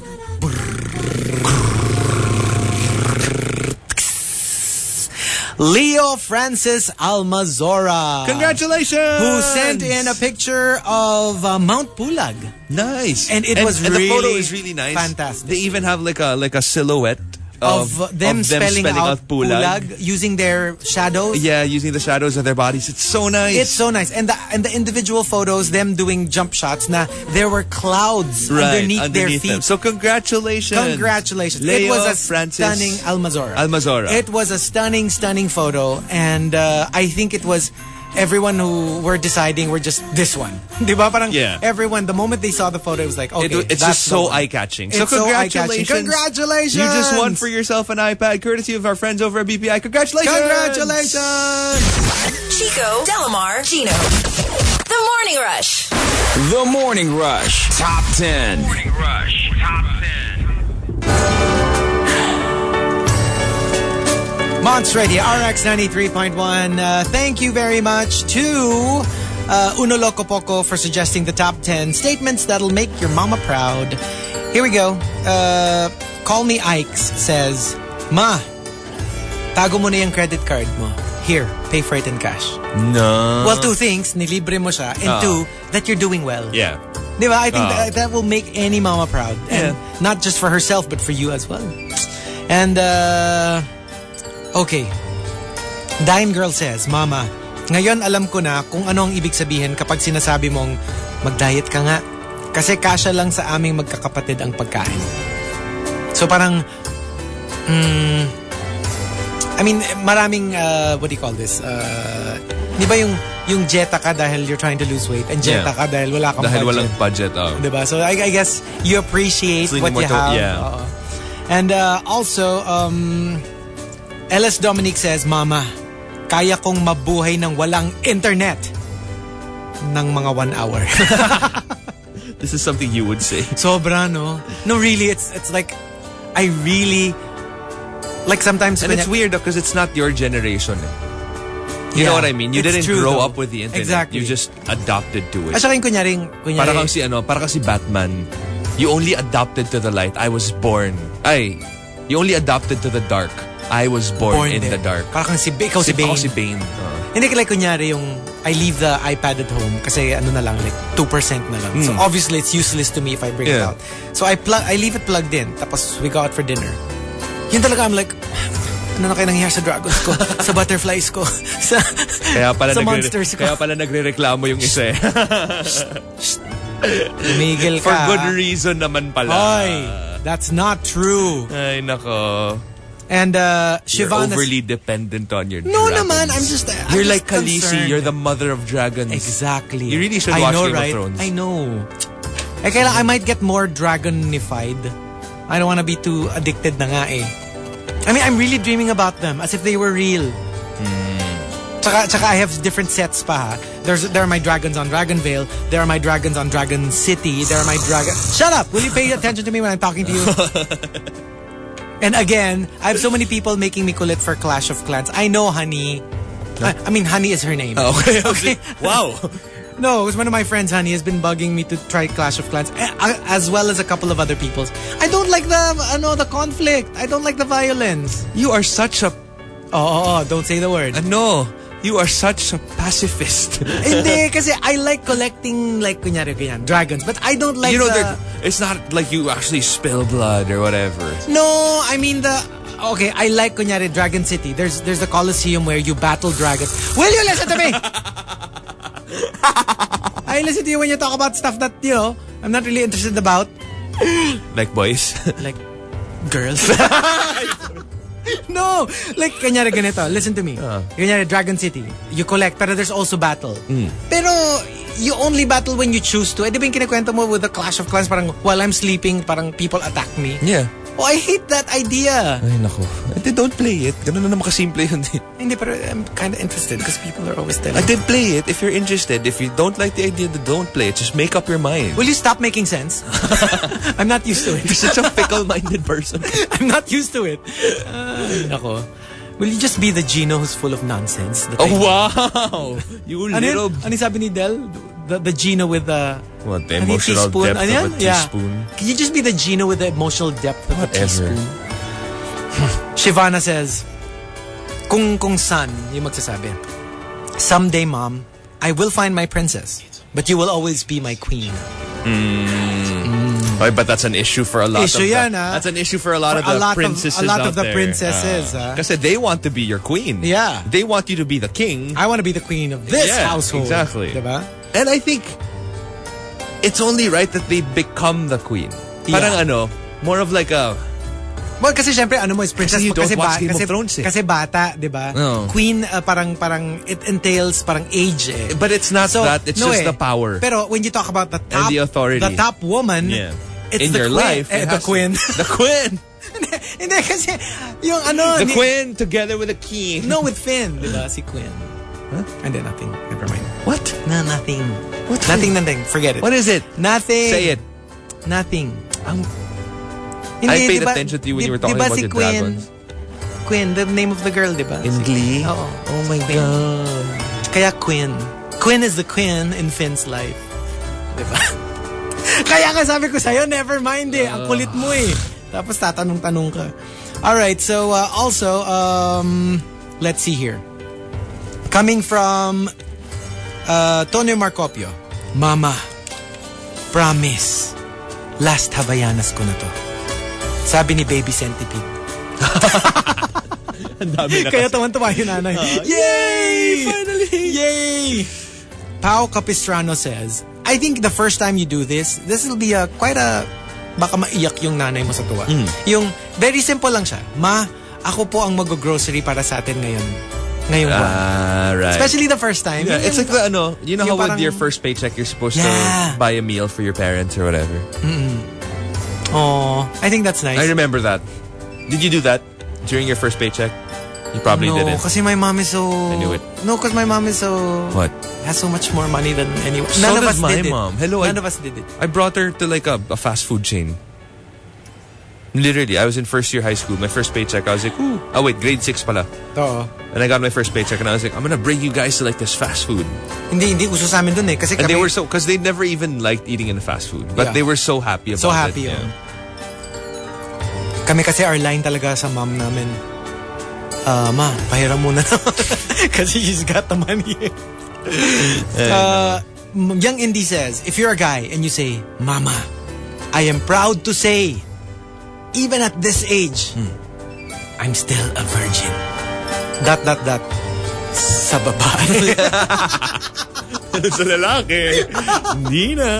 Leo Francis Almazora. Congratulations! Who sent in a picture of uh, Mount Pulag. Nice. And it was and the photo really is really nice. fantastic. They even have like a like a silhouette of, of them, of them spelling, spelling out, out pulag. pulag using their shadows. Yeah, using the shadows of their bodies. It's so nice. It's so nice. And the and the individual photos, them doing jump shots, na there were clouds right, underneath, underneath their feet. them. So congratulations. Congratulations. Leo, it was a Francis, stunning Almazora. Almazora. It was a stunning, stunning photo. And uh, I think it was everyone who were deciding were just this one. Diba? Parang yeah. everyone, the moment they saw the photo, it was like, okay, it, it's that's just so eye-catching. So it's congratulations. So congratulations. You just won for yourself an iPad courtesy of our friends over at B P I. Congratulations. Congratulations. Chico, Delamar, Gino. The Morning Rush. The Morning Rush Top ten. Morning Rush Top ten. Monster Radio, R X ninety-three point one. Uh, thank you very much to uh, Uno Loco Poco for suggesting the top ten statements that'll make your mama proud. Here we go. Uh, Call Me Ikes says, Ma, tago mo na yung credit card mo. Here, pay for it in cash. No. Well, two things. Nilibre mo siya. And uh. two, that you're doing well. Yeah. Diba? I think uh. that, that will make any mama proud. And yeah. not just for herself, but for you as well. And, uh... okay. Dine Girl says, Mama, ngayon alam ko na kung ano ang ibig sabihin kapag sinasabi mong mag-diet ka nga. Kasi kasya lang sa aming magkakapatid ang pagkain. So parang, mm, I mean, maraming, uh, what do you call this? Uh, di ba yung, yung jeta ka dahil you're trying to lose weight and jeta yeah. ka dahil wala kang dahil budget. walang budget. Oh. Diba? So I, I guess you appreciate so what you to, have. Yeah. Uh, and uh, also, um... L S Dominic says, Mama, kaya kong mabuhay ng walang internet ng mga one hour. This is something you would say. Sobra, no? No, really, it's it's like, I really, like sometimes... And it's I, weird because it's not your generation. Eh. You yeah, know what I mean? You didn't true, grow though. up with the internet. Exactly. You just adopted to it. At saka yung kunyaring, kunyaring... Para kang si, ano, para kang si Batman. You only adopted to the light. I was born. Ay, you only adopted to the dark. I was born, born in there. The dark. Parang si, ikaw si, si Bane. Ako si Bane. Uh. Hindi like kunyari yung I leave the iPad at home kasi ano na lang, like two percent na lang. Mm. So obviously it's useless to me if I bring yeah. it out. So I plug, I leave it plugged in. Tapos we go out for dinner. Yun talaga, I'm like, ano na kayo nangyayari sa dragons ko, sa butterflies ko, sa, kaya pala sa nagre- monsters ko. Kaya pala nagre-reklamo yung isa eh. Tumigil ka. For good reason naman pala. Hoy, that's not true. Ay, nako. And uh, Shivana... You're overly dependent on your No dragons. naman, I'm just I'm You're just like Khaleesi, concerned. You're the mother of dragons. Exactly. You really should I watch know, Game right? of Thrones. I know. Eh, kaya I might get more dragonified. I don't want to be too addicted na nga eh. I mean, I'm really dreaming about them as if they were real. Mm. Tsaka, tsaka I have different sets pa ha. There's, there are my dragons on Dragonvale. There are my dragons on Dragon City. There are my dragons... Shut up! Will you pay attention to me when I'm talking to you? And again, I have so many people making me kulit for Clash of Clans. I know Honey. I, I mean, Honey is her name. Oh, okay, okay. Wow. No, it was one of my friends, Honey, has been bugging me to try Clash of Clans, as well as a couple of other people's. I don't like the, ano, the conflict. I don't like the violence. You are such a... Oh, oh, oh don't say the word. Uh, no. You are such a pacifist. Hindi, kasi I like collecting, like, kunyari, kunyan, dragons. But I don't like you know, the... It's not like you actually spill blood or whatever. No, I mean the... Okay, I like, kunyari, Dragon City. There's there's the Colosseum where you battle dragons. Will you listen to me? I listen to you when you talk about stuff that, you know, I'm not really interested about. Like boys? Like girls? No! Like, kanyari ganito. Listen to me. Uh. Kanyari, Dragon City. You collect, pero there's also battle. Mm. Pero, you only battle when you choose to. Eh, di ba yung kinikwento mo with the Clash of Clans, parang, while I'm sleeping, parang people attack me? Yeah. Oh, I hate that idea. Ay, naku. They don't play it. Ganun na naman kasimple yun. Hindi, pero I'm kind of interested because people are always telling me. I did play it if you're interested. If you don't like the idea, then don't play it. Just make up your mind. Will you stop making sense? I'm not used to it. You're such a fickle-minded person. I'm not used to it. Ay, nako. Will you just be the Gino who's full of nonsense? Oh, wow! You ano little... Ano yung sabi ni Del? The, the Gino with the... What, the emotional depth ano of a teaspoon? Yeah. Can you just be the Gino with the emotional depth of Whatever. a teaspoon? Shivana says, kung, kung son, yung magsasabi, someday, Mom, I will find my princess, but you will always be my queen. Mm. Mm. Oh, but that's an issue for a lot Issue of the, yan, ah. That's an issue for a lot For of a the lot of- princesses a lot out of the there. princesses, ah. Kasi they want to be your queen. Yeah. They want you to be the king. I want to be the queen of this Yeah, household. exactly. Diba? And I think it's only right that they become the queen. Yeah. Parang ano, more of like a... Well, kasi syempre, ano mo is princess. Kasi you don't kasi watch Game of kasi, Thrones eh. Kasi bata, di ba? No. Queen, uh, parang, parang, it entails parang age eh. But it's not So, that. It's no just eh. the power. Pero when you talk about the top, the authority. the top woman, Yeah. it's In the your queen. life, Eh, it the has to- queen. The queen. hindi, hindi, kasi yung ano. The ni- queen together with the king. No, with Finn, di ba? Si Queen. Huh? Hindi, nothing. Never mind. What? No, nothing. What? Nothing, nothing. Forget it. What is it? Nothing. Say it. Nothing. Ang- Hindi, I paid diba- attention to you when di- you were talking diba about si the Queen, dragons. Queen, the name of the girl, di ba? In Si- Glee? Oo. Oh my God. Kaya Queen. Queen is the queen in Finn's life. Di ba? Kaya nga sabi ko sa'yo, never mind eh. Ang kulit mo eh. Tapos tatanong-tanong ka. Alright, so uh, also, um, let's see here. Coming from uh, Tonio Marcopio. Mama, promise, last Havayanas ko na to. Sabi ni Baby Centipede. Ang dami na Kaya tawan-tawa yung nanay. Yay! Finally! Yay! Pao Capistrano says, I think the first time you do this, this will be a quite a, baka maiyak yung nanay mo sa tuwa. Mm. Yung, very simple lang siya. Ma, ako po ang mag-grocery para sa atin ngayon. Ngayong buwan. Ah, right. Especially the first time. Yeah, it's like the ano, you know how yung with parang- your first paycheck you're supposed Yeah. to buy a meal for your parents or whatever. Oh, I think that's nice. I remember that. Did you do that during your first paycheck? You probably no, didn't. kasi my mom is so... I knew it. No, because my mom is so... What? Has so much more money than anyone. So None of does us my did mom. it. Hello, None I- of us did it. I brought her to like a, a fast food chain. Literally, I was in first year high school. My first paycheck, I was like, ooh. Oh wait, grade six pala. Oo. And I got my first paycheck and I was like, I'm gonna bring you guys to like this fast food. Hindi, hindi uso sa amin dun eh. Kasi And kami, they were so, because they never even liked eating in the fast food. But Yeah. they were so happy about so happy it. yun. Kami kasi our line talaga sa mom namin. Ah, ma, pahiram muna naman. Kasi she's got the money. uh, Young Indie says, if you're a guy and you say, Mama, I am proud to say, even at this age, I'm still a virgin. Dot, dot, dot. Sa babae. Sa lalaki. Hindi na.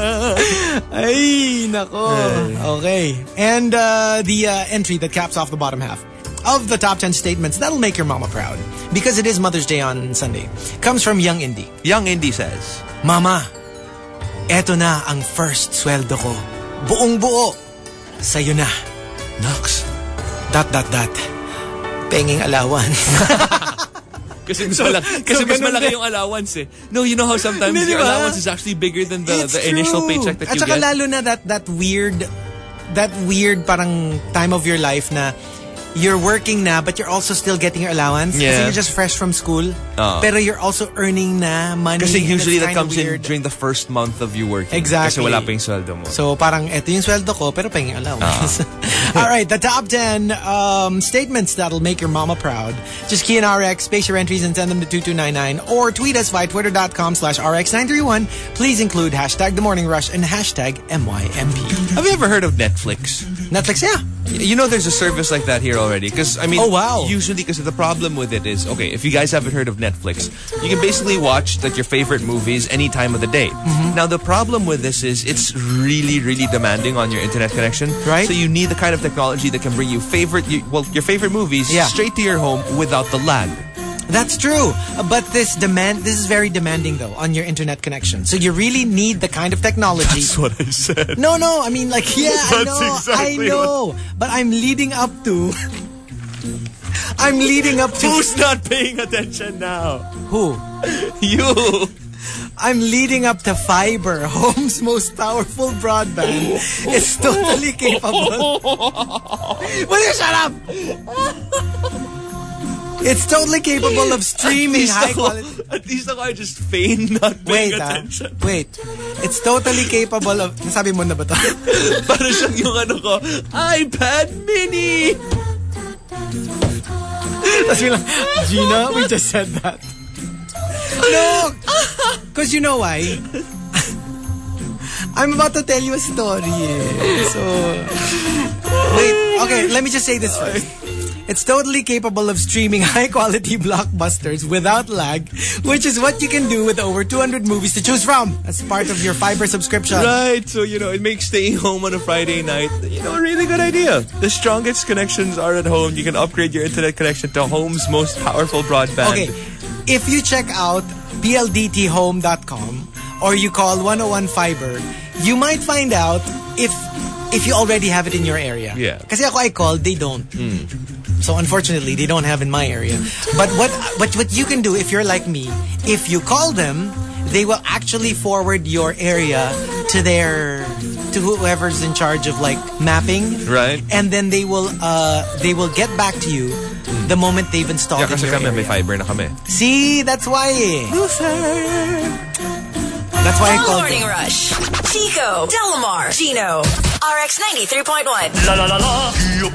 Ay, nako. Okay. And uh, the uh, entry that caps off the bottom half of the top ten statements that'll make your mama proud, because it is Mother's Day on Sunday, comes from Young Indie. Young Indie says, Mama, eto na ang first sweldo ko. Buong buo. Sa'yo na. Nux. Dot, dot, dot. Penging allowance. Kasi mas malaki, kasi so mas ganun malaki din. yung allowance eh. No, you know how sometimes Hindi, your diba? allowance is actually bigger than the, It's the initial true. paycheck that At you saka get. lalo na that, that weird, that weird parang time of your life na you're working na but you're also still getting your allowance. Kasi Yeah. you're just fresh from school. Uh. Pero you're also earning na money. Kasi and usually it's that kinda comes weird. in during the first month of you working. Exactly. Kasi wala pa yung sweldo mo. So parang eto yung sweldo ko pero paying allowance. All right, the top ten um, statements that'll make your mama proud. Just key in R X, space your entries and send them to two two nine nine or tweet us via twitter.com slash RX931. Please include hashtag The Morning Rush and hashtag M Y M P. Have you ever heard of Netflix? Netflix, yeah. You know there's a service like that here already. Because, I mean, Oh, wow. usually, because the problem with it is, okay, if you guys haven't heard of Netflix, you can basically watch like your favorite movies any time of the day. Mm-hmm. Now, the problem with this is it's really, really demanding on your internet connection. Right. So you need the kind of technology that can bring you favorite, you, well, your favorite movies Yeah. straight to your home without the lag. That's true. Uh, But this demand, this is very demanding though on your internet connection. So you really need the kind of technology. That's what I said. No, no. I mean, like, yeah, I That's know, exactly I know. But I'm leading up to. I'm leading up to. Who's not paying attention now? Who? You. I'm leading up to fiber, home's most powerful broadband. It's totally capable. Will you shut up? It's totally capable of streaming high quality. At least ako, I just feign not paying Wait, ah. attention. Wait. It's totally capable of. Nasabi mo na ba to? Para siyang yung ano ko, iPad mini! Tapos bilang, Gina, we just said that. No! Because you know why? I'm about to tell you a story. eh. So, wait. Okay, let me just say this first. It's totally capable of streaming high-quality blockbusters without lag, which is what you can do with over two hundred movies to choose from as part of your fiber subscription. Right, so you know, it makes staying home on a Friday night, you know, a really good idea. The strongest connections are at home. You can upgrade your internet connection to home's most powerful broadband. Okay, if you check out B L D T home dot com or you call one oh one Fiber, you might find out if if you already have it in your area. Yeah. Kasi ako I called, they don't. Mm. So unfortunately, they don't have in my area. But what but what you can do if you're like me, if you call them, they will actually forward your area to their to whoever's in charge of like mapping. Right. And then they will uh they will get back to you the moment they've installed Yeah, in kasi your kami may area. fiber na kami. See, that's why. eh. That's why I The called Morning them. Rush. Chico, Delamar, Gino, R X ninety-three point one. La la la la.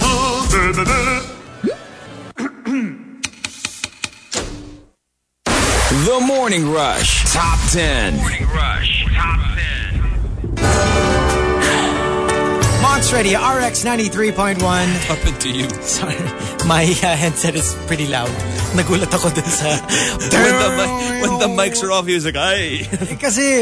The Morning Rush Top ten. Morning Rush Top ten. Monster Radio, R X ninety-three point one. Happened to you. Sorry, my uh, headset is pretty loud. Nagulat ako dun sa... When the, mi- when the mics are off, he was like, ay. Eh, kasi,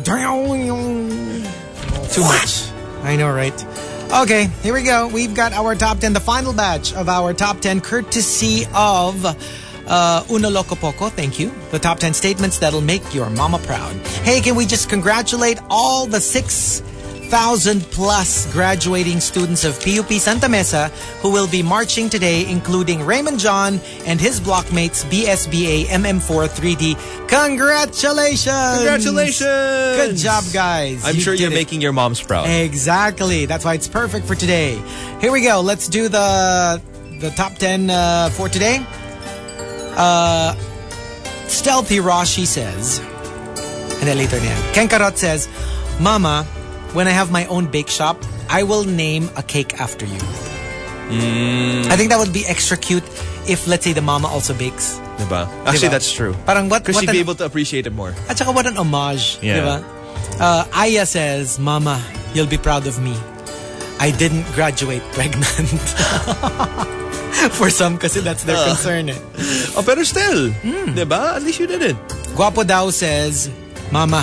too much. I know, right? Okay, here we go. We've got our top ten, the final batch of our top ten, courtesy of uh, Uno Loco Poco. Thank you. The top ten statements that'll make your mama proud. Hey, can we just congratulate all the six thousand plus graduating students of P U P Santa Mesa who will be marching today, including Raymond John and his blockmates B S B A M M four three D. Congratulations! Congratulations! Good job, guys. I'm You sure did you're it. making your moms proud. Exactly. That's why it's perfect for today. Here we go. Let's do the the top ten uh, for today. Uh, Stealthy Rashi says, and then later na yan. Ken Karot says, Mama, when I have my own bake shop, I will name a cake after you. Mm. I think that would be extra cute if, let's say, the mama also bakes. Diba? Actually, Diba? that's true. Parang what? Because what she'd an- be able to appreciate it more. At saka what an homage. Yeah. Diba? Uh, Aya says, Mama, you'll be proud of me. I didn't graduate pregnant. For some, kasi that's their Uh. concern eh. Oh, pero still. Diba? At least you did it. Guapo Daw says, Mama,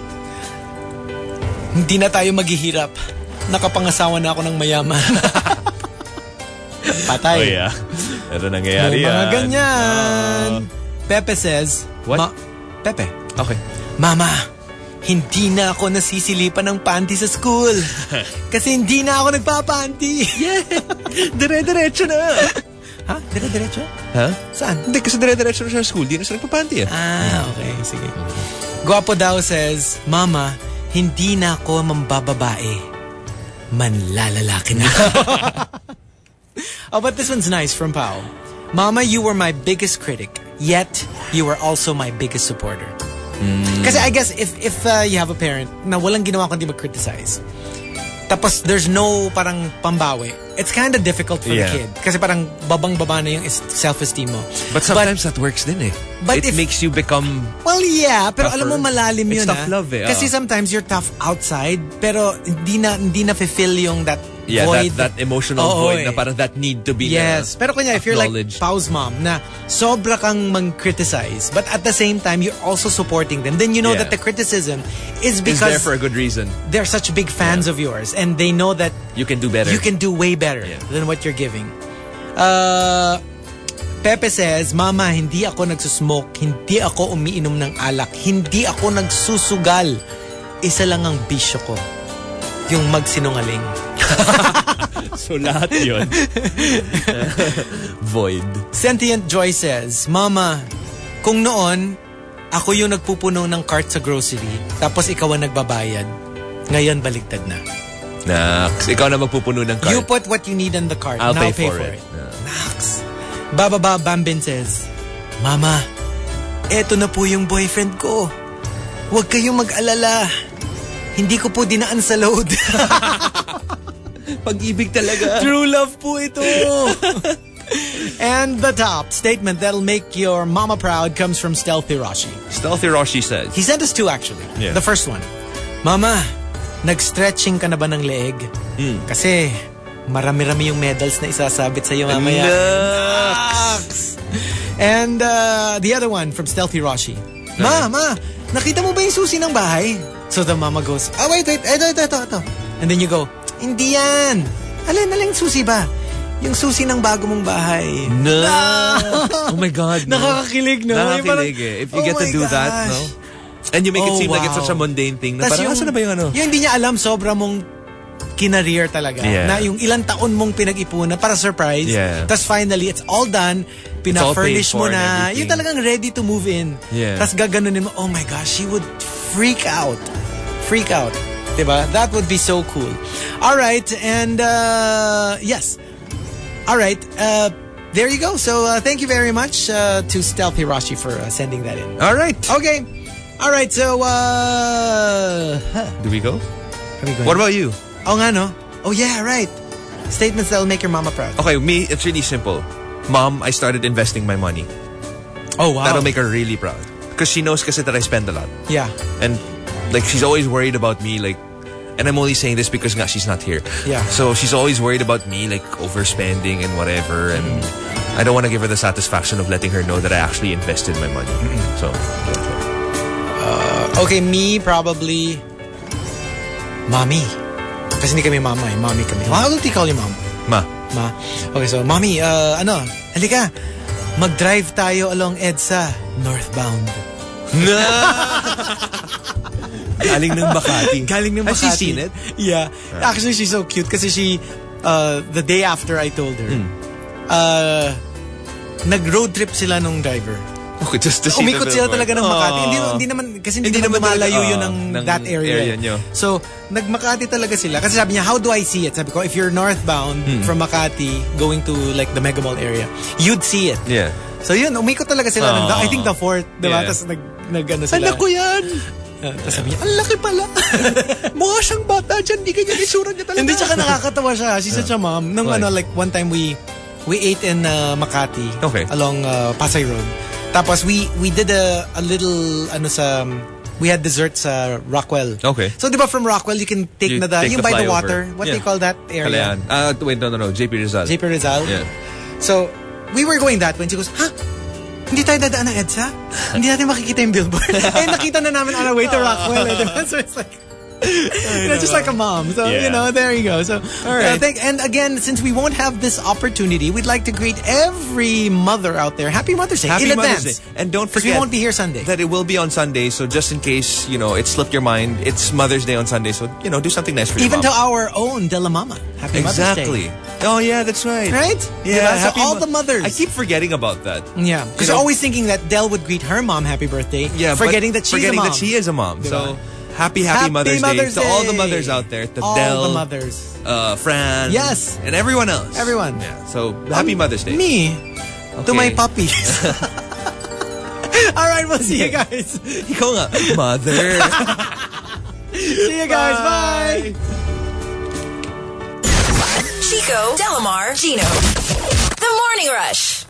hindi na tayo maghihirap. Nakapangasawa na ako ng mayaman. Patay. Oh, yeah. Pero nangyayari May mga yan. ganyan. Pepe says, What? Ma- Pepe. Okay. Mama, hindi na ako nasisilipan ng panty sa school. Kasi hindi na ako nagpapanty. Yeah. Dire-diretso na. Ha? Dire-diretso? Ha? Saan? Hindi, kasi dire-diretso na siya sa school. Di na siya nagpapanty eh. Ah, okay. Sige. Guapo Daw says, Mama, hindi na ako mambababae. Manlalalaki na. Oh, but this one's nice from Pao. Mama, you were my biggest critic, yet you were also my biggest supporter. Mm. Kasi I guess if if uh, you have a parent na walang ginawa kundi mag-criticize, tapos there's no parang pambawi, it's kind of difficult for Yeah. the kid. Kasi parang babang-baba na yung is- self-esteem mo. But sometimes that works din eh. But it if- makes you become... Well, yeah, pero Tougher. alam mo malalim It's yun tough ah. love eh, Kasi ah. sometimes you're tough outside, pero hindi na hindi na fulfill yung that Yeah, void. that, that emotional Oo, void eh. na parang that need to be Yes. na Pero kunya, if you're like acknowledged. Pau's mom, na sobra kang mang-criticize, but at the same time, you're also supporting them, then you know Yeah. that the criticism is It's because there for a good reason. they're such big fans of yours, and they know that You can do better. you can do way better Yeah. than what you're giving. Uh, Pepe says, Mama, hindi ako nagsusmoke, hindi ako umiinom ng alak, hindi ako nagsusugal. Isa lang ang bisyo ko, yung magsinungaling. So lahat yun. Void. Sentient Joy says, Mama, kung noon, ako yung nagpupuno ng cart sa grocery, tapos ikaw ang nagbabayad, ngayon baligtad na. Nax, ikaw na magpupuno ng cart. You put what you need in the cart, I'll now pay for it. Nax. Bababa Bambin says, Mama, eto na po yung boyfriend ko. Huwag kayong mag-alala. Hindi ko po dinaan sa load. Pag-ibig talaga. True love po ito. And the top statement that'll make your mama proud comes from Stealthy Rashi. Stealthy Roshi says. He sent us two actually. Yeah. The first one, Mama, nag-stretching ka na ba ng leeg? Mm. Kasi marami-rami yung medals na isasabit sa'yo mamaya. Nuts! And uh, the other one from Stealthy Roshi. Ma, ma, nakita mo ba yung susi ng bahay? So the mama goes, ah, wait, wait, ito, ito, ito, ito. And then you go, hindi yan. Alin, alin susi ba? Yung susi ng bago mong bahay. No. Oh my God. No. Nakakakilig, no? Nakakakilig eh. If you oh get to do gosh. that, no? And you make oh, it seem wow. like it's such a mundane thing. Na Tas parang, yung, asa na ba yung ano? Yung hindi niya alam, sobra mong kinareer talaga. Yeah. Na yung ilang taon mong pinag-ipunan para surprise. Yeah. Tapos finally, it's all done. Pina-furnish mo na. Yung talagang ready to move in. Yeah. Tapos gaganunin mo, oh my gosh, she would freak out. Freak out. Diba? That would be so cool. All right. And, uh, yes. All right. Uh, there you go. So, uh, thank you very much uh, to Stealthy Rashi for uh, sending that in. All right. Okay. All right. So, uh... Huh. Do we go? Are we going? What about you? Oh, nga, no? Oh, yeah, right. Statements that will make your mama proud. Okay, me, it's really simple. Mom, I started investing my money. Oh, wow. That'll make her really proud. Because she knows kasi that I spend a lot. Yeah. And, like, she's always worried about me, like, and I'm only saying this because nga, she's not here. Yeah. So she's always worried about me, like, overspending and whatever. And mm-hmm. I don't want to give her the satisfaction of letting her know that I actually invested my money. Mm-hmm. So, uh, okay, me, probably, mommy. Kasi hindi kami mama eh. Mommy kami. How do you call your mom? Ma. Ma. Okay, so, mommy, uh, ano, halika, mag-drive tayo along EDSA, northbound. No! Galing ng Makati. Galing ng Makati. Has she seen it? Yeah. Right. Actually, she's so cute kasi she, uh, the day after I told her, mm. uh, nag-road trip sila nung driver. Okay, just to see Umikot sila the talaga ng Makati. Hindi, hindi naman, kasi hindi, hindi naman malayo yun ng, ng that area. area nyo. So, nag-Makati talaga sila. Kasi sabi niya, how do I see it? Sabi ko, if you're northbound hmm. from Makati going to like the Mega Mall area, you'd see it. Yeah. So yun, umikot talaga sila. Ng, I think the fourth, diba? Yeah. Tapos nag, nag ano sila. Anak ko yan! Uh, tapos sabi niya, ang laki pala. Mukha siyang bata dyan. Hindi ganyan isura niya talaga. Hindi, tsaka nakakatawa siya. She's such a mom. Nung like, ano, like one time we we ate in uh, Makati. Okay. Along uh, Pasay Road. Tapos we we did a a little ano sa we had dessert sa Rockwell. Okay. So di ba from Rockwell you can take you na the take yung the by the flyover. water. What yeah. do you call that area? Kalayan. Ah, uh, wait, no, no, no. J P Rizal. J P Rizal. Yeah. So we were going that way. And she goes, huh? Hindi tayo dadaan ng EDSA? Hindi natin makikita yung billboard. Eh, nakita na namin on our way to Rockwell. Eh, so it's like, you know, just like a mom. So, yeah. you know, there you go. So, all right. Uh, thank, and again, since we won't have this opportunity, we'd like to greet every mother out there. Happy Mother's Day Happy in Mother's advance. Day. And don't forget we won't be here Sunday. That it will be on Sunday. So just in case, you know, it slipped your mind, it's Mother's Day on Sunday. So, you know, do something nice for your Even mom. to our own Della Mama. Happy exactly. Mother's Day. Oh, yeah, that's right. Right? Yeah. So all the mothers. I keep forgetting about that. Yeah. Because you're always thinking that Del would greet her mom happy birthday. Yeah. Forgetting that she's forgetting a mom. that she is a mom. Diba? So, happy, happy, happy Mother's, Mother's Day, Day to all the mothers out there. To all Del. the mothers. Uh, Fran. Yes. And everyone else. Everyone. Yeah. So, happy um, Mother's Day. Me. Okay. To my puppies. All right, we'll see you guys. Ikaw nga, mother. See you guys. Bye. Bye. Chico, Delamar, Gino. The Morning Rush.